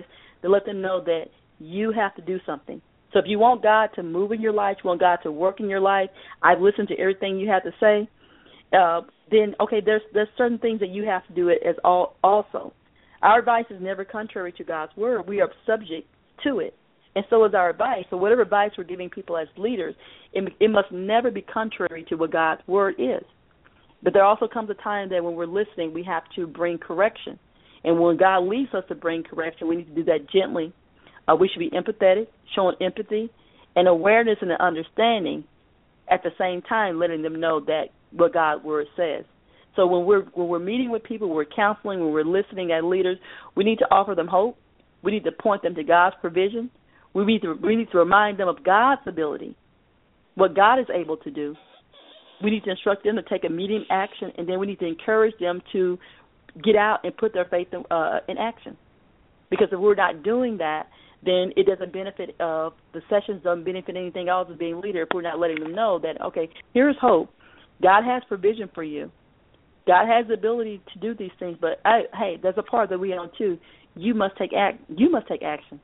Speaker 3: to let them know that you have to do something. So if you want God to move in your life, you want God to work in your life, I've listened to everything you have to say, then, okay, there's certain things that you have to do it as also. Our advice is never contrary to God's word. We are subject to it, and so is our advice. So whatever advice we're giving people as leaders, it must never be contrary to what God's word is. But there also comes a time that when we're listening, we have to bring correction. And when God leads us to bring correction, we need to do that gently. We should be empathetic, showing empathy and awareness and understanding at the same time, letting them know that what God's word says. So when we're meeting with people, we're counseling, when we're listening as leaders, we need to offer them hope. We need to point them to God's provision. We need to remind them of God's ability, what God is able to do. We need to instruct them to take immediate action, and then we need to encourage them to get out and put their faith in action. Because if we're not doing that, then it doesn't benefit the sessions, doesn't benefit anything else as being a leader if we're not letting them know that, okay, here's hope. God has provision for you. God has the ability to do these things, but hey, there's a part that we own too. You must take action.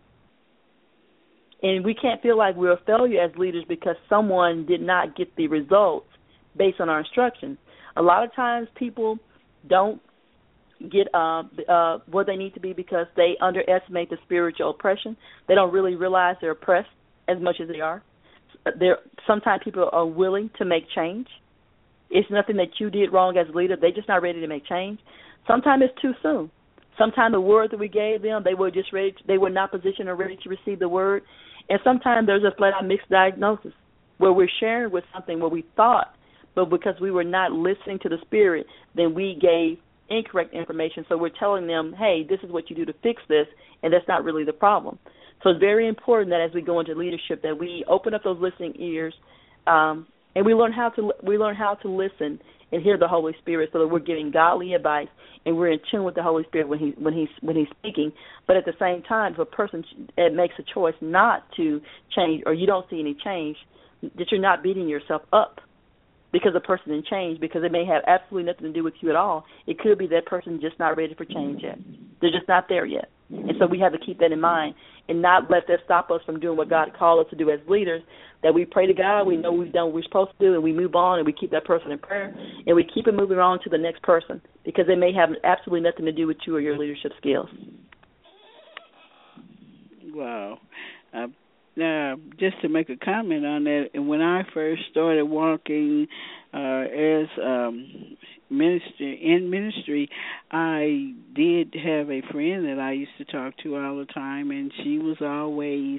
Speaker 3: And we can't feel like we're a failure as leaders because someone did not get the results based on our instructions. A lot of times people don't get where they need to be because they underestimate the spiritual oppression. They don't really realize they're oppressed as much as they are. Sometimes people are willing to make change. It's nothing that you did wrong as a leader. They're just not ready to make change. Sometimes it's too soon. Sometimes the word that we gave them, they were just ready. They were not positioned or ready to receive the word. And sometimes there's a flat-out mixed diagnosis where we're sharing with something where we thought, but because we were not listening to the Spirit, then we gave incorrect information. So we're telling them, hey, this is what you do to fix this, and that's not really the problem. So it's very important that as we go into leadership that we open up those listening ears, and we learn how to listen and hear the Holy Spirit, so that we're giving godly advice and we're in tune with the Holy Spirit when he's speaking. But at the same time, if a person makes a choice not to change, or you don't see any change, that you're not beating yourself up because the person didn't change, because it may have absolutely nothing to do with you at all. It could be that person just not ready for change yet. They're just not there yet. And so we have to keep that in mind and not let that stop us from doing what God called us to do as leaders, that we pray to God, we know we've done what we're supposed to do, and we move on and we keep that person in prayer, and we keep it moving on to the next person, because it may have absolutely nothing to do with you or your leadership skills.
Speaker 2: Wow. Just to make a comment on that, when I first started walking as ministry, I did have a friend that I used to talk to all the time, and she was always,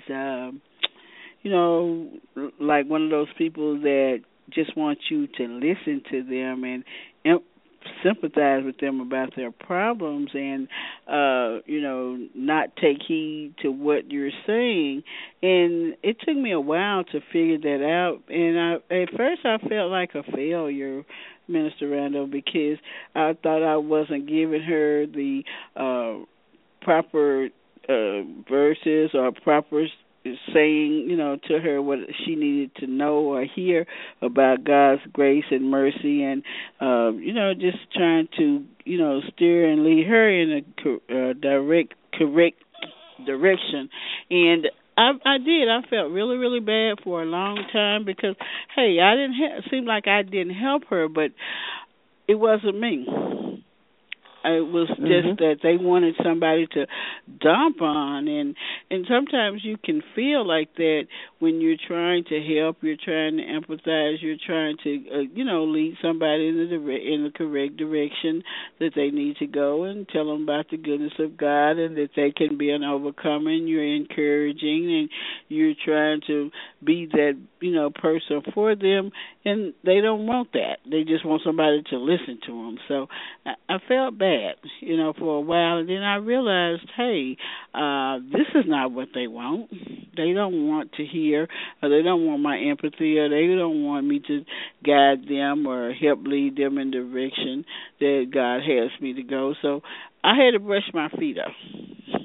Speaker 2: like one of those people that just want you to listen to them and sympathize with them about their problems and, not take heed to what you're saying. And it took me a while to figure that out. And at first I felt like a failure, Minister Randall, because I thought I wasn't giving her the proper verses or proper saying, to her what she needed to know or hear about God's grace and mercy, and, just trying to, steer and lead her in a correct direction. And I did. I felt really, really bad for a long time because, hey, seemed like I didn't help her, but it wasn't me. It was just that they wanted somebody to dump on, and sometimes you can feel like that when you're trying to help, you're trying to empathize, you're trying to lead somebody in the correct direction that they need to go, and tell them about the goodness of God and that they can be an overcomer. And you're encouraging and you're trying to be that person for them, and they don't want that. They just want somebody to listen to them. So I felt bad, for a while, and then I realized, hey, this is not what they want. They don't want to hear, or they don't want my empathy, or they don't want me to guide them or help lead them in the direction that God has me to go. So I had to brush my feet off.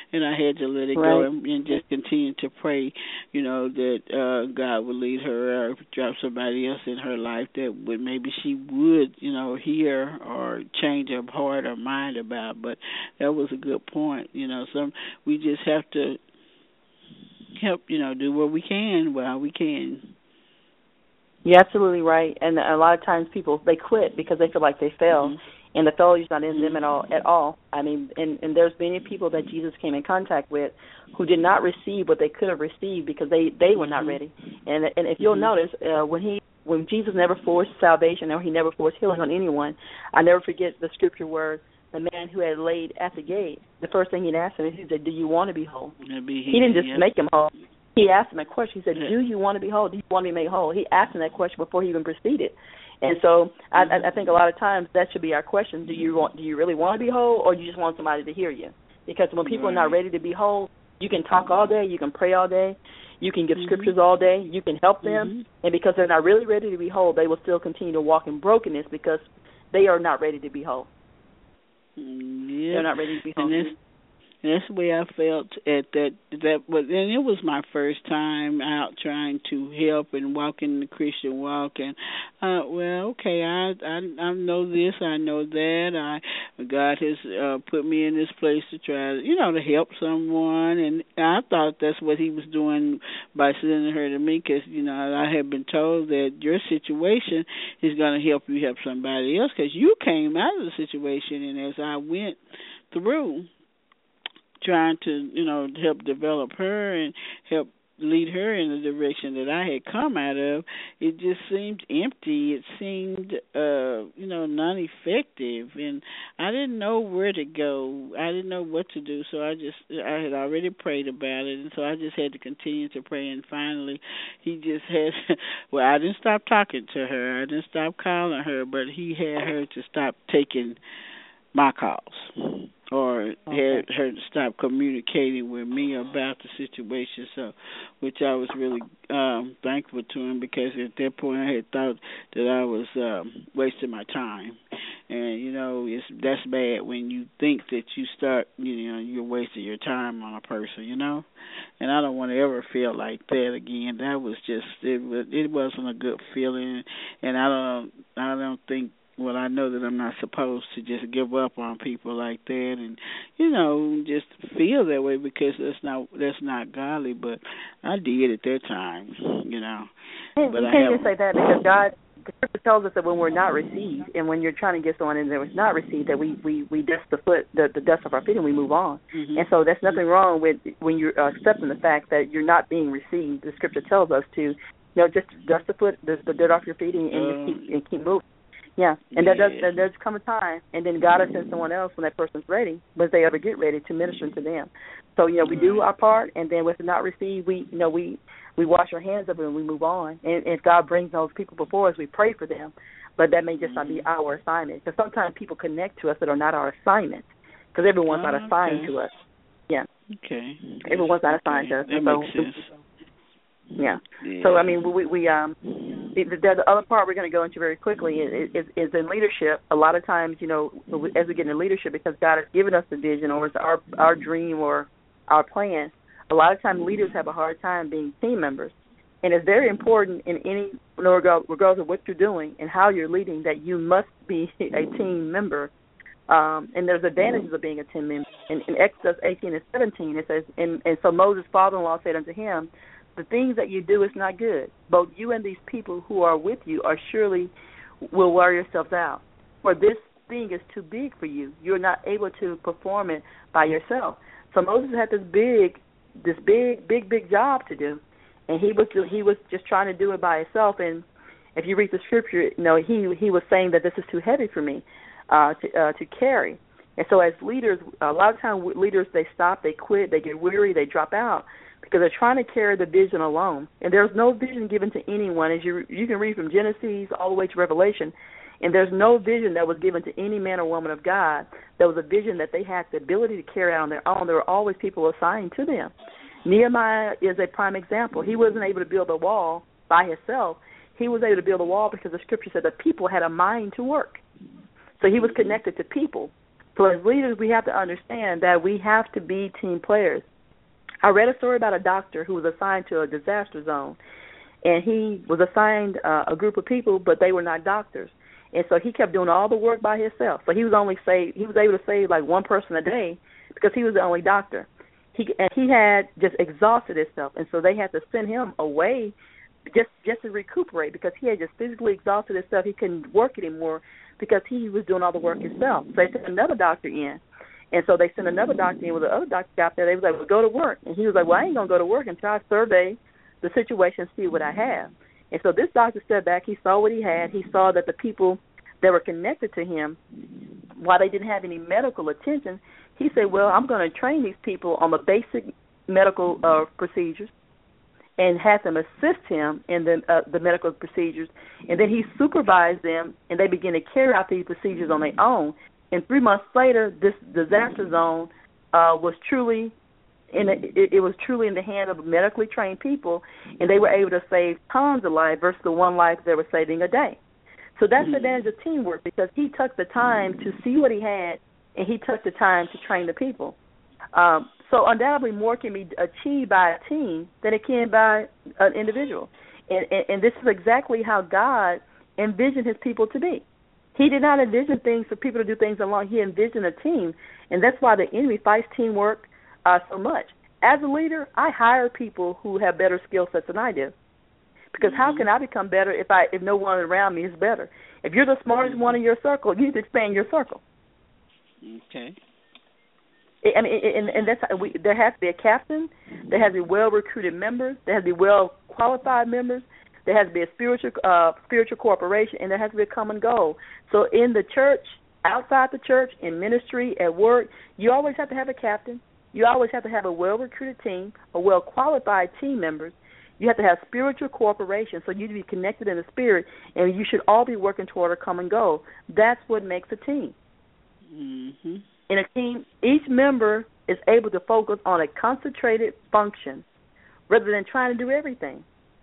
Speaker 2: and I had to let it go and just continue to pray, that God would lead her or drop somebody else in her life that would maybe she would, hear or change her heart or mind about. But that was a good point. We just have to help, do what we can while we can.
Speaker 3: You're absolutely right. And a lot of times people, they quit because they feel like they failed. Mm-hmm. And the failure's not in them at all. I mean, and there's many people that Jesus came in contact with who did not receive what they could have received because they were not ready. And if you'll notice, when Jesus never forced salvation or he never forced healing on anyone, I never forget the scripture where the man who had laid at the gate, the first thing he'd asked him, he said, "Do you want to be whole?" He didn't just make him whole. He asked him a question. He said, "Do you want to be whole? Do you want to be made whole?" He asked him that question before he even proceeded. And so I think a lot of times that should be our question. Do you really want to be whole, or do you just want somebody to hear you? Because when people are not ready to be whole, you can talk all day, you can pray all day, you can give scriptures all day, you can help them, and because they're not really ready to be whole, they will still continue to walk in brokenness because they are not ready to be whole.
Speaker 2: Yeah.
Speaker 3: They're not ready to be whole.
Speaker 2: And that's the way I felt at that. But then it was my first time out trying to help and walk in the Christian walk. And I know this, I know that. God has put me in this place to try, to help someone. And I thought that's what He was doing by sending her to me, because I had been told that your situation is going to help you help somebody else, because you came out of the situation. And as I went through trying to, help develop her and help lead her in the direction that I had come out of, it just seemed empty. It seemed, non-effective, and I didn't know where to go. I didn't know what to do, so I had already prayed about it, and so I just had to continue to pray, and finally He just had, I didn't stop talking to her. I didn't stop calling her, but He had her to stop taking my calls, or had her to stop communicating with me about the situation. So, which I was really thankful to Him, because at that point I had thought that I was wasting my time. And that's bad when you think that you start, you're wasting your time on a person, And I don't want to ever feel like that again. That was just it wasn't a good feeling, and I don't think. Well, I know that I'm not supposed to just give up on people like that, and just feel that way, because that's not godly. But I did at that time, But
Speaker 3: you can't just say that, because the Scripture tells us that when we're not received, and when you're trying to get someone in that was not received, that we dust the dust of our feet and we move on. Mm-hmm. And so there's nothing wrong with when you're accepting the fact that you're not being received. The Scripture tells us to, just dust the dirt off your feet and keep moving. Yeah, and there does come a time, and then God will send someone else when that person's ready, but if they ever get ready, to minister to them. So we do our part, and then if it's not received, we wash our hands of it and we move on. And if God brings those people before us, we pray for them, but that may just not be our assignment. Because sometimes people connect to us that are not our assignment, because everyone's not assigned to us. Yeah.
Speaker 2: Okay.
Speaker 3: Everyone's not assigned to us.
Speaker 2: That makes sense.
Speaker 3: Yeah. So the other part we're going to go into very quickly is in leadership. A lot of times, as we get into leadership, because God has given us the vision, or it's our dream or our plan, a lot of times leaders have a hard time being team members. And it's very important in any regardless of what you're doing and how you're leading, that you must be a team member. And there's advantages of being a team member. In Exodus 18:17, it says, and so Moses' father-in-law said unto him, the things that you do is not good. Both you and these people who are with you are surely will wear yourselves out. For this thing is too big for you. You're not able to perform it by yourself. So Moses had this big job to do, and he was just trying to do it by himself. And if you read the scripture, he was saying that this is too heavy for me to carry. And so as leaders, a lot of times leaders, they stop, they quit, they get weary, they drop out, because they're trying to carry the vision alone. And there's no vision given to anyone. As you can read from Genesis all the way to Revelation, and there's no vision that was given to any man or woman of God. There was a vision that they had the ability to carry out on their own. There were always people assigned to them. Nehemiah is a prime example. He wasn't able to build a wall by himself. He was able to build a wall because the scripture said the people had a mind to work. So he was connected to people So as leaders, we have to understand that we have to be team players. I read a story about a doctor who was assigned to a disaster zone, and he was assigned a group of people, but they were not doctors. And so he kept doing all the work by himself. So he was able to save like one person a day because he was the only doctor. He had just exhausted himself, and so they had to send him away just to recuperate because he had just physically exhausted himself. He couldn't work anymore because he was doing all the work himself. So they sent another doctor in. And so they sent another doctor in. When the other doctor got there, they was like, well, go to work. And he was like, well, I ain't going to go to work until I survey the situation and see what I have. And so this doctor stepped back. He saw what he had. He saw that the people that were connected to him, while they didn't have any medical attention, he said, well, I'm going to train these people on the basic medical procedures and had them assist him in the medical procedures. And then he supervised them, and they began to carry out these procedures on their own. And 3 months later, this disaster zone was truly in the hand of medically trained people, and they were able to save tons of lives versus the one life they were saving a day. So that's the advantage of teamwork, because he took the time to see what he had, and he took the time to train the people. So undoubtedly more can be achieved by a team than it can by an individual. And this is exactly how God envisioned his people to be. He did not envision things for people to do things alone. He envisioned a team, and that's why the enemy fights teamwork so much. As a leader, I hire people who have better skill sets than I do, because how can I become better if no one around me is better? If you're the smartest one in your circle, you need to expand your circle.
Speaker 2: Okay.
Speaker 3: I mean, and that's how there has to be a captain. There has to be well-recruited members. There has to be well-qualified members. There has to be a spiritual cooperation, and there has to be a common goal. So in the church, outside the church, in ministry, at work, you always have to have a captain. You always have to have a well-recruited team, a well-qualified team members. You have to have spiritual cooperation, so you need to be connected in the spirit, and you should all be working toward a common goal. That's what makes a team.
Speaker 2: Mm-hmm.
Speaker 3: In a team, each member is able to focus on a concentrated function rather than trying to do everything.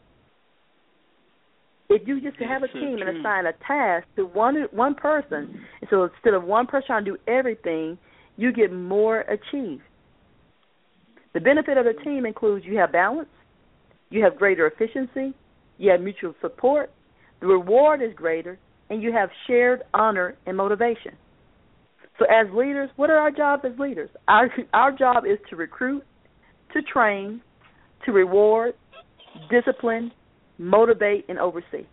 Speaker 3: If you just have a team and assign a task to one person, so instead of one person trying to do everything, you get more achieved. The benefit of the team includes you have balance, you have greater efficiency, you have mutual support, the reward is greater, and you have shared honor and motivation. So as leaders, what are our jobs as leaders? Our job is to recruit, to train, to reward, discipline, motivate, and oversee.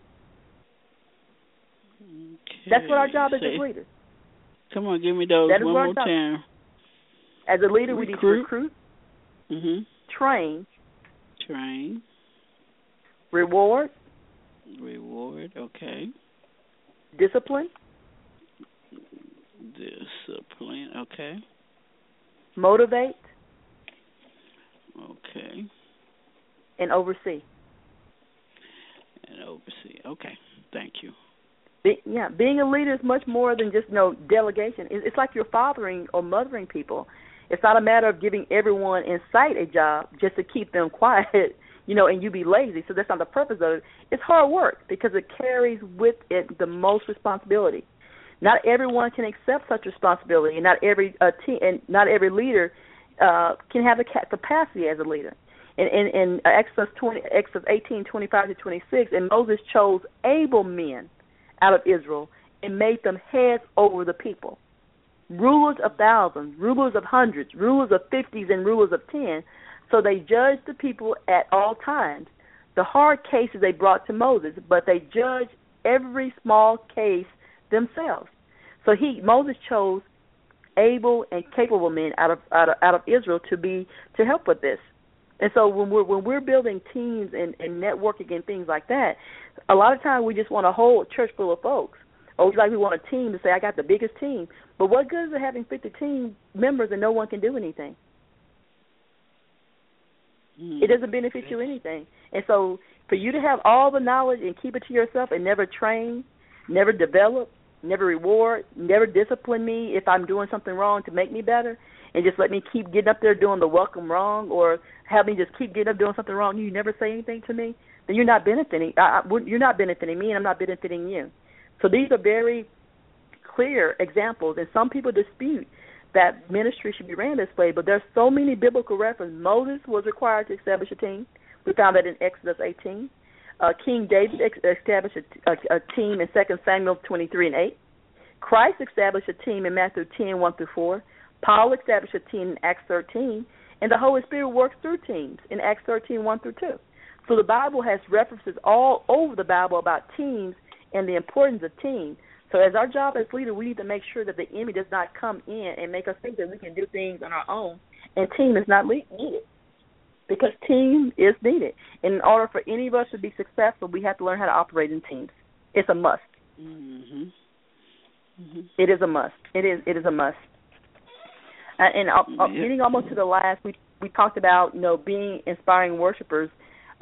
Speaker 2: Okay.
Speaker 3: That's what our job is as leaders.
Speaker 2: Come on, give me those one more time.
Speaker 3: As a leader, we need to recruit, train, reward,
Speaker 2: okay.
Speaker 3: Discipline,
Speaker 2: okay.
Speaker 3: Motivate,
Speaker 2: okay.
Speaker 3: And oversee.
Speaker 2: Okay, thank you.
Speaker 3: Being a leader is much more than just delegation. It's like you're fathering or mothering people. It's not a matter of giving everyone in sight a job just to keep them quiet, and you be lazy. So that's not the purpose of it. It's hard work because it carries with it the most responsibility. Not everyone can accept such responsibility, and not every team and not every leader can have the capacity as a leader. In Exodus 18:25-26, and Moses chose able men out of Israel and made them heads over the people, rulers of thousands, rulers of hundreds, rulers of 50s, and rulers of 10. So they judged the people at all times. The hard cases they brought to Moses, but they judged every small case themselves. So Moses chose able and capable men out of Israel to help with this. And so when we're building teams and networking and things like that, a lot of times we just want a whole church full of folks. Or we want a team to say, I got the biggest team. But what good is it having 50 team members and no one can do anything? It doesn't benefit you anything. And so for you to have all the knowledge and keep it to yourself and never train, never develop, never reward, never discipline me if I'm doing something wrong to make me better, and just let me keep getting up there doing the welcome wrong, or have me just keep getting up doing something wrong, you never say anything to me, then you're not benefiting. You're not benefiting me, and I'm not benefiting you. So these are very clear examples, and some people dispute that ministry should be ran this way, but there's so many biblical references. Moses was required to establish a team. We found that in Exodus 18. King David established a team in 2 Samuel 23 and 8. Christ established a team in Matthew 10, 1 through 4. Paul established a team in Acts 13. And the Holy Spirit works through teams in Acts 13, 1 through 2. So the Bible has references all over the Bible about teams and the importance of teams. So as our job as leaders, we need to make sure that the enemy does not come in and make us think that we can do things on our own, and team is not needed, because team is needed. And in order for any of us to be successful, we have to learn how to operate in teams. It's a must.
Speaker 2: Mm-hmm. Mm-hmm.
Speaker 3: It is a must. It is a must. And getting almost to the last, we talked about, being inspiring worshipers.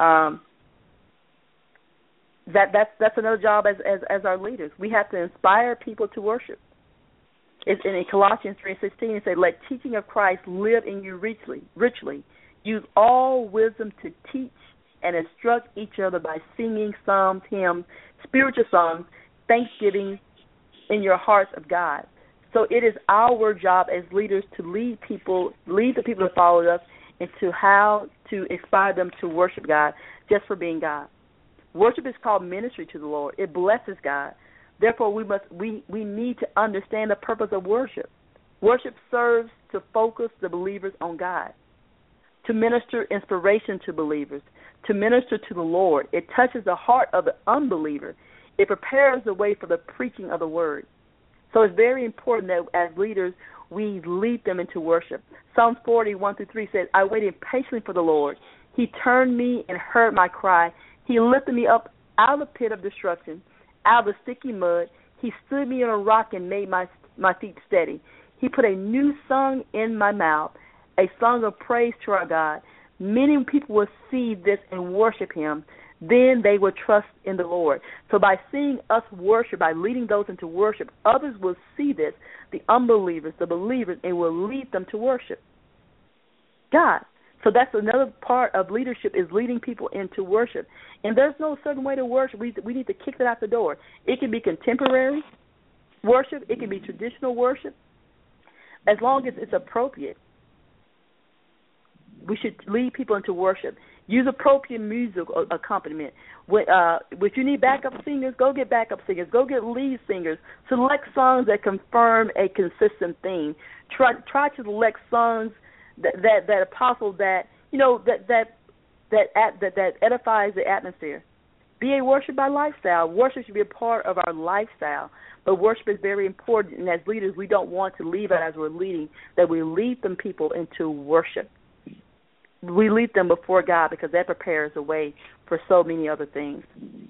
Speaker 3: That's another job as our leaders. We have to inspire people to worship. It's in Colossians 3:16, it says, "Let teaching of Christ live in you richly. Use all wisdom to teach and instruct each other by singing psalms, hymns, spiritual songs, thanksgiving in your hearts of God." So it is our job as leaders to lead the people that follow us, into how to inspire them to worship God just for being God. Worship is called ministry to the Lord. It blesses God. Therefore, we need to understand the purpose of worship. Worship serves to focus the believers on God, to minister inspiration to believers, to minister to the Lord. It touches the heart of the unbeliever. It prepares the way for the preaching of the word. So it's very important that as leaders, we lead them into worship. Psalms 40, 1-3 says, "I waited patiently for the Lord. He turned me and heard my cry. He lifted me up out of the pit of destruction, out of the sticky mud. He stood me on a rock and made my feet steady. He put a new song in my mouth, a song of praise to our God. Many people will see this and worship him. Then they will trust in the Lord." So by seeing us worship, by leading those into worship, others will see this, the unbelievers, the believers, and will lead them to worship God. So that's another part of leadership, is leading people into worship. And there's no certain way to worship. We need to kick that out the door. It can be contemporary worship. It can be traditional worship. As long as it's appropriate, we should lead people into worship. Use appropriate music accompaniment. If you need backup singers, go get backup singers. Go get lead singers. Select songs that confirm a consistent theme. Try to select songs that apostle that edifies the atmosphere. Be a worship by lifestyle. Worship should be a part of our lifestyle. But worship is very important, and as leaders, we don't want to leave it as we're leading, that we lead them people into worship. We lead them before God, because that prepares the way for so many other things.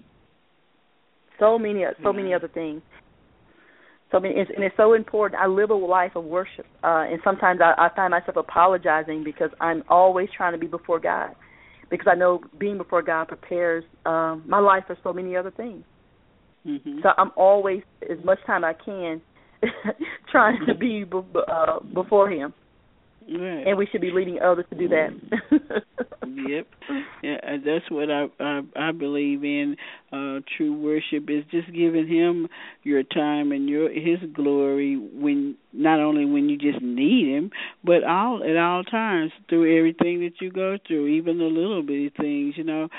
Speaker 3: So many other things. And it's so important. I live a life of worship, and sometimes I find myself apologizing because I'm always trying to be before God, because I know being before God prepares my life for so many other things. Mm-hmm. So I'm always, as much time I can, trying to be before Him.
Speaker 2: Right.
Speaker 3: And we should be leading others to do that.
Speaker 2: Yep. Yeah, that's what I believe in. True worship is just giving Him your time and His glory, when not only when you just need Him, but at all times, through everything that you go through, even the little bitty things.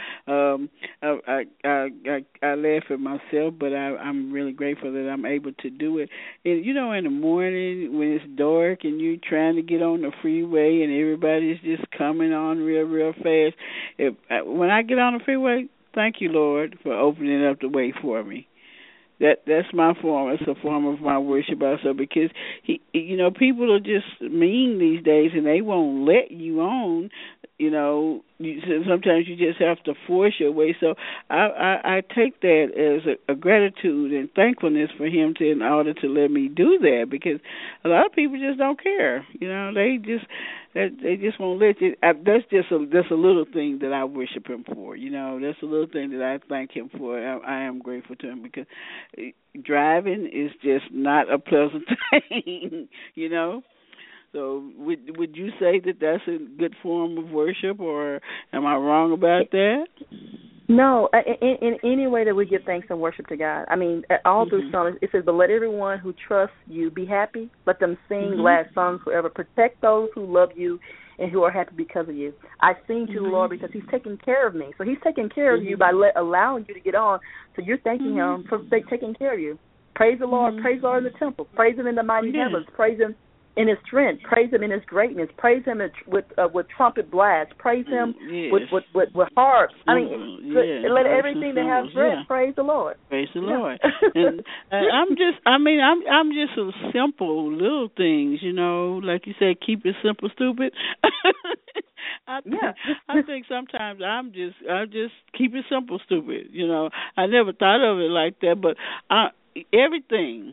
Speaker 2: I laugh at myself, but I'm really grateful that I'm able to do it. And in the morning when it's dark and you're trying to get on the freeway and everybody's just coming on real fast. When I get on the freeway, thank you, Lord, for opening up the way for me. That's my form. It's a form of my worship also, because people are just mean these days and they won't let you on. Sometimes you just have to force your way. So I take that as a gratitude and thankfulness for Him in order to let me do that, because a lot of people just don't care. They just won't let you. That's just a little thing that I worship Him for. That's a little thing that I thank Him for. I am grateful to Him, because driving is just not a pleasant thing. So would you say that that's a good form of worship, or am I wrong about that?
Speaker 3: No, in any way that we give thanks and worship to God. I mean, all through songs, it says, but let everyone who trusts you be happy. Let them sing glad songs forever. Protect those who love you and who are happy because of you. I sing to the Lord because he's taking care of me. So he's taking care of you by allowing you to get on. So you're thanking him for taking care of you. Praise the Lord. Praise the Lord in the temple. Praise him in the mighty heavens. Praise him in his strength. Praise him in his greatness. Praise him with trumpet blasts. Praise him with harps. I mean, let everything that has breath praise the Lord.
Speaker 2: Praise the Lord. And I'm just a simple little things, you know, like you said, keep it simple, stupid. I think sometimes I just keep it simple, stupid. You know, I never thought of it like that, but everything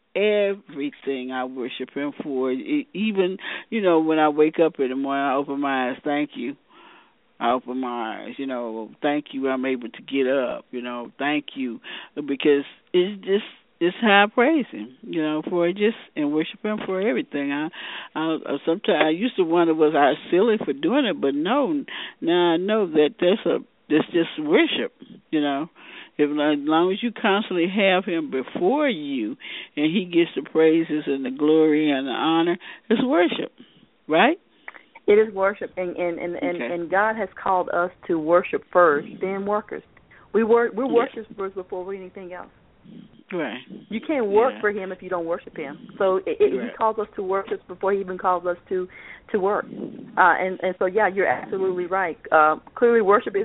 Speaker 2: I worship him for. Even, you know, when I wake up in the morning, I open my eyes, thank you. I open my eyes, you know, thank you, I'm able to get up, you know, thank you. Because it's how I praise him, you know, for just and worship him for everything. I sometimes I used to wonder, was I silly for doing it, but no, now I know that that's just worship, you know. As long as you constantly have him before you and he gets the praises and the glory and the honor, it's worship, right?
Speaker 3: It is worship, and God has called us to worship first, then workers. We're worshipers before we're anything else.
Speaker 2: Right.
Speaker 3: You can't work for him if you don't worship him. So he calls us to worship before he even calls us to work. And so you're absolutely right. Clearly, worship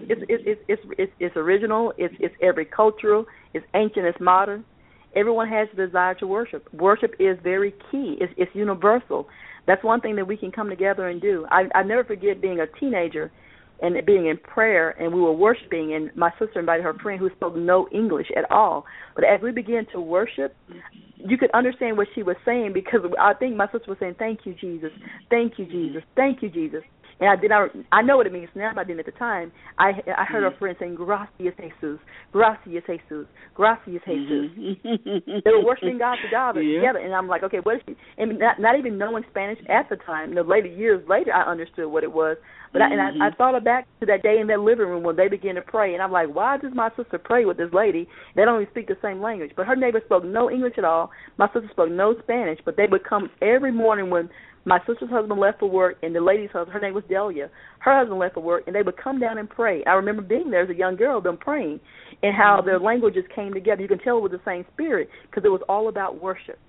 Speaker 3: is original. It's every cultural. It's ancient. It's modern. Everyone has the desire to worship. Worship is very key. It's universal. That's one thing that we can come together and do. I never forget being a teenager and being in prayer, and we were worshiping, and my sister invited her friend who spoke no English at all. But as we began to worship, you could understand what she was saying, because I think my sister was saying, thank you, Jesus, thank you, Jesus, thank you, Jesus. And I know what it means now, but I didn't at the time. I heard her friend saying, gracias, Jesus, gracias, Jesus, gracias, Jesus. They were worshiping God together, and I'm like, okay, what is she? And not even knowing Spanish at the time. Years later, I understood what it was. But I thought back to that day in that living room when they began to pray, and I'm like, why does my sister pray with this lady? They don't even speak the same language. But her neighbor spoke no English at all. My sister spoke no Spanish, but they would come every morning when my sister's husband left for work, and the lady's husband, her name was Delia, her husband left for work, and they would come down and pray. I remember being there as a young girl, them praying, and how their languages came together. You can tell it was the same spirit, because it was all about worship.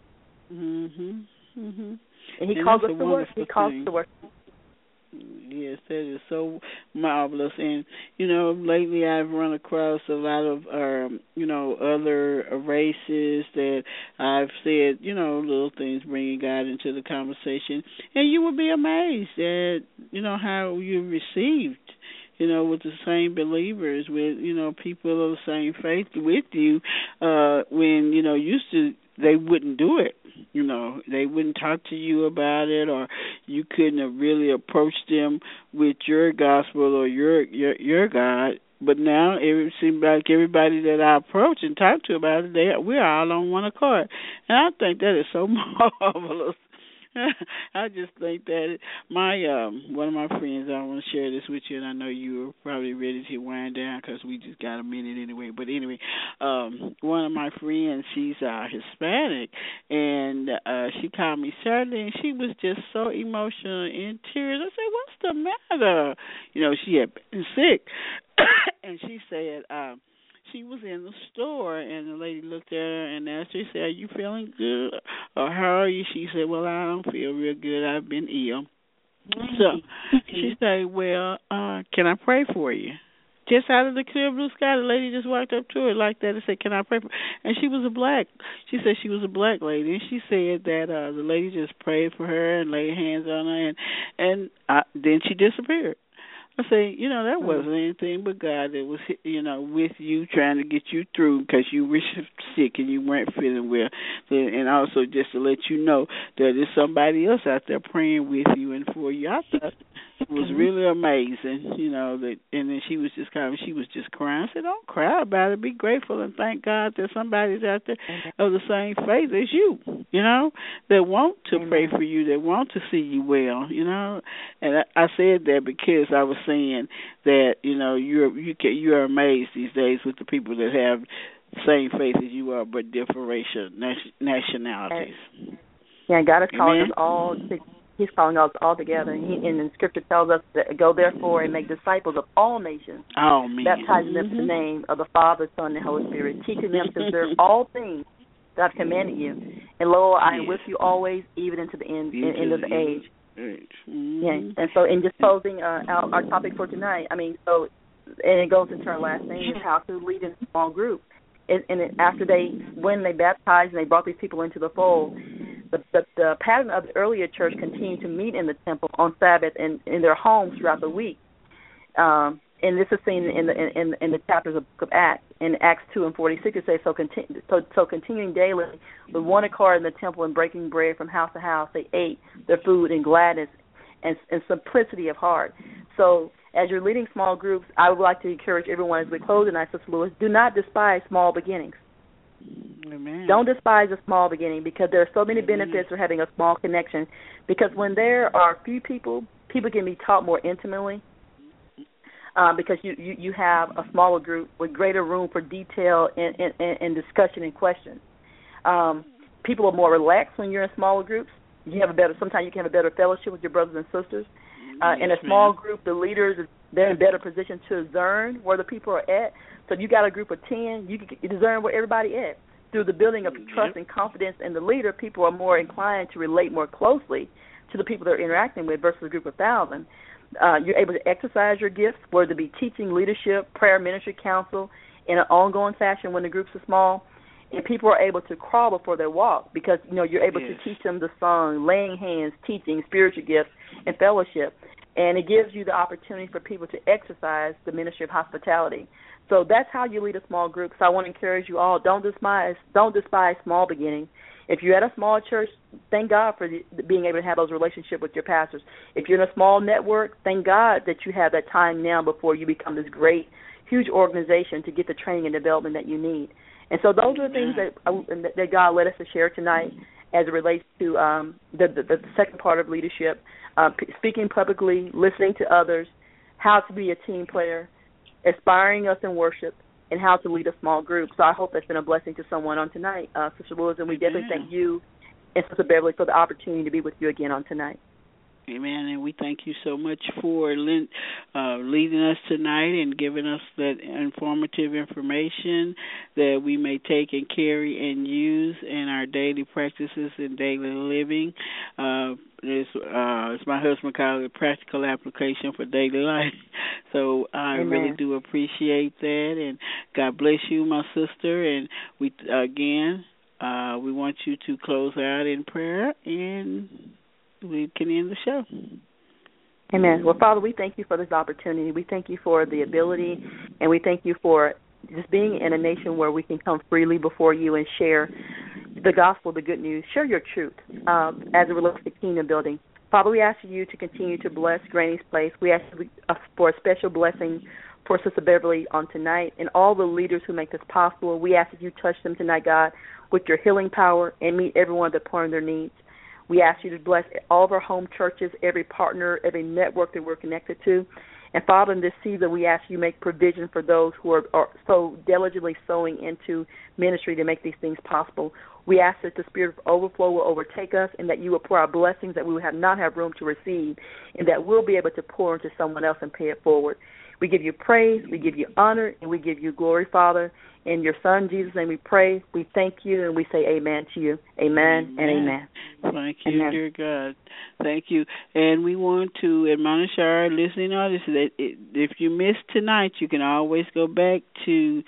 Speaker 2: And
Speaker 3: he calls us to worship. He calls us to worship.
Speaker 2: Yes, that is so marvelous. And, you know, lately I've run across a lot of, other races that I've said, you know, little things bringing God into the conversation. And you will be amazed at, you know, how you're received, you know, with the same believers, with, you know, people of the same faith with you, when, you know, used to, they wouldn't do it. You know, they wouldn't talk to you about it, or you couldn't have really approached them with your gospel or your God. But now it seems like everybody that I approach and talk to about it, we're all on one accord. And I think that is so marvelous. I just think that one of my friends, I want to share this with you, and I know you're probably ready to wind down because we just got a minute anyway. But anyway, one of my friends, she's Hispanic, and she called me Saturday, and she was just so emotional, in tears. I said, what's the matter? You know, she had been sick, and she said, she was in the store, and the lady looked at her and asked her, said, are you feeling good? Or how are you? She said, well, I don't feel real good. I've been ill. So she said, well, can I pray for you? Just out of the clear blue sky, the lady just walked up to her like that and said, can I pray for you? And she said she was a black lady, and she said that the lady just prayed for her and laid hands on her, and then she disappeared. I say, you know, that wasn't anything but God that was, you know, with you, trying to get you through because you were sick and you weren't feeling well. And also just to let you know that there's somebody else out there praying with you and for you. I thought it was really amazing, that, and then she was just crying. I said, don't cry about it. Be grateful and thank God that somebody's out there of the same faith as you, that want to pray for you, that want to see you well, And I said that because I was saying that, you are amazed these days with the people that have the same faith as you are, but different racial nationalities.
Speaker 3: Yeah, God is calling us all. He's calling us all together. And the Scripture tells us to go therefore and make disciples of all nations, baptizing them in the name of the Father, Son, and Holy Spirit, teaching them to observe all things that I've commanded you. And lo, I am with you always, even into the end of the age. Yeah, and so in just closing our topic for tonight, and it goes into our last thing, is how to lead in a small group. And after when they baptized and they brought these people into the fold, the pattern of the earlier church continued to meet in the temple on Sabbath and in their homes throughout the week. And this is seen in the chapters of the book of Acts. In Acts 2:46, it says, so continuing daily with one accord in the temple and breaking bread from house to house, they ate their food in gladness and simplicity of heart. So as you're leading small groups, I would like to encourage everyone as we close tonight, Sister Lewis, do not despise small beginnings.
Speaker 2: Amen.
Speaker 3: Don't despise a small beginning, because there are so many benefits of having a small connection. Because when there are few people can be taught more intimately, because you have a smaller group with greater room for detail and discussion and questions. People are more relaxed when you're in smaller groups. Sometimes you can have a better fellowship with your brothers and sisters. In a small group, the leaders, they're in better position to discern where the people are at. So if you got a group of 10, you can discern where everybody is. Through the building of trust and confidence in the leader, people are more inclined to relate more closely to the people they're interacting with versus a group of 1,000. You're able to exercise your gifts, whether it be teaching, leadership, prayer, ministry, counsel, in an ongoing fashion when the groups are small. And people are able to crawl before they walk, because you're able to teach them the song, laying hands, teaching, spiritual gifts, and fellowship. And it gives you the opportunity for people to exercise the ministry of hospitality. So that's how you lead a small group. So I want to encourage you all, don't despise small beginnings. If you're at a small church, thank God for being able to have those relationships with your pastors. If you're in a small network, thank God that you have that time now before you become this great, huge organization to get the training and development that you need. And so those are the things that God led us to share tonight as it relates to the second part of leadership, speaking publicly, listening to others, how to be a team player, inspiring us in worship, and how to lead a small group. So I hope that's been a blessing to someone on tonight, Sister Lewis, and we definitely thank you and Sister Beverly for the opportunity to be with you again on tonight.
Speaker 2: Amen, and we thank you so much for leading us tonight and giving us that informative information that we may take and carry and use in our daily practices and daily living. As my husband called it, practical application for daily life. So I really do appreciate that, and God bless you, my sister. And we want you to close out in prayer, and we can end the show.
Speaker 3: Amen. Well, Father, we thank you for this opportunity. We thank you for the ability, and we thank you for just being in a nation where we can come freely before you and share the gospel, the good news, share your truth as it relates to kingdom building. Father, we ask you to continue to bless Granny's Place. We ask for a special blessing for Sister Beverly on tonight and all the leaders who make this possible. We ask that you touch them tonight, God, with your healing power and meet everyone that point their needs. We ask you to bless all of our home churches, every partner, every network that we're connected to. And, Father, in this season, we ask you to make provision for those who are so diligently sowing into ministry to make these things possible. We ask that the spirit of overflow will overtake us and that you will pour out blessings that we will not have room to receive, and that we'll be able to pour into someone else and pay it forward. We give you praise, we give you honor, and we give you glory, Father. In your Son, Jesus' name, we pray, we thank you, and we say amen to you. Amen and amen.
Speaker 2: Thank you, dear God. Thank you. And we want to admonish our listening audience that if you missed tonight, you can always go back to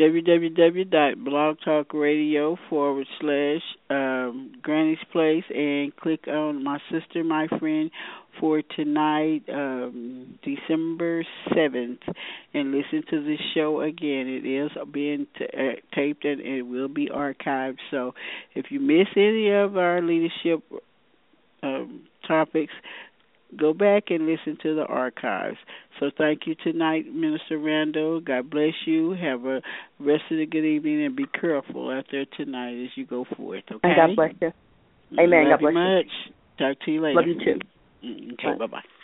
Speaker 2: www.blogtalkradio.com/Granny's Place and click on My Sister, My Friend for tonight, December 7th, and listen to this show again. It is being taped and it will be archived. So if you miss any of our leadership topics, go back and listen to the archives. So thank you tonight, Minister Randall. God bless you. Have a rest of the good evening, and be careful out there tonight as you go forth, okay?
Speaker 3: And God bless you. Amen.
Speaker 2: Love
Speaker 3: God bless
Speaker 2: you much.
Speaker 3: you.
Speaker 2: Talk to you later.
Speaker 3: Love you too.
Speaker 2: Okay, bye-bye.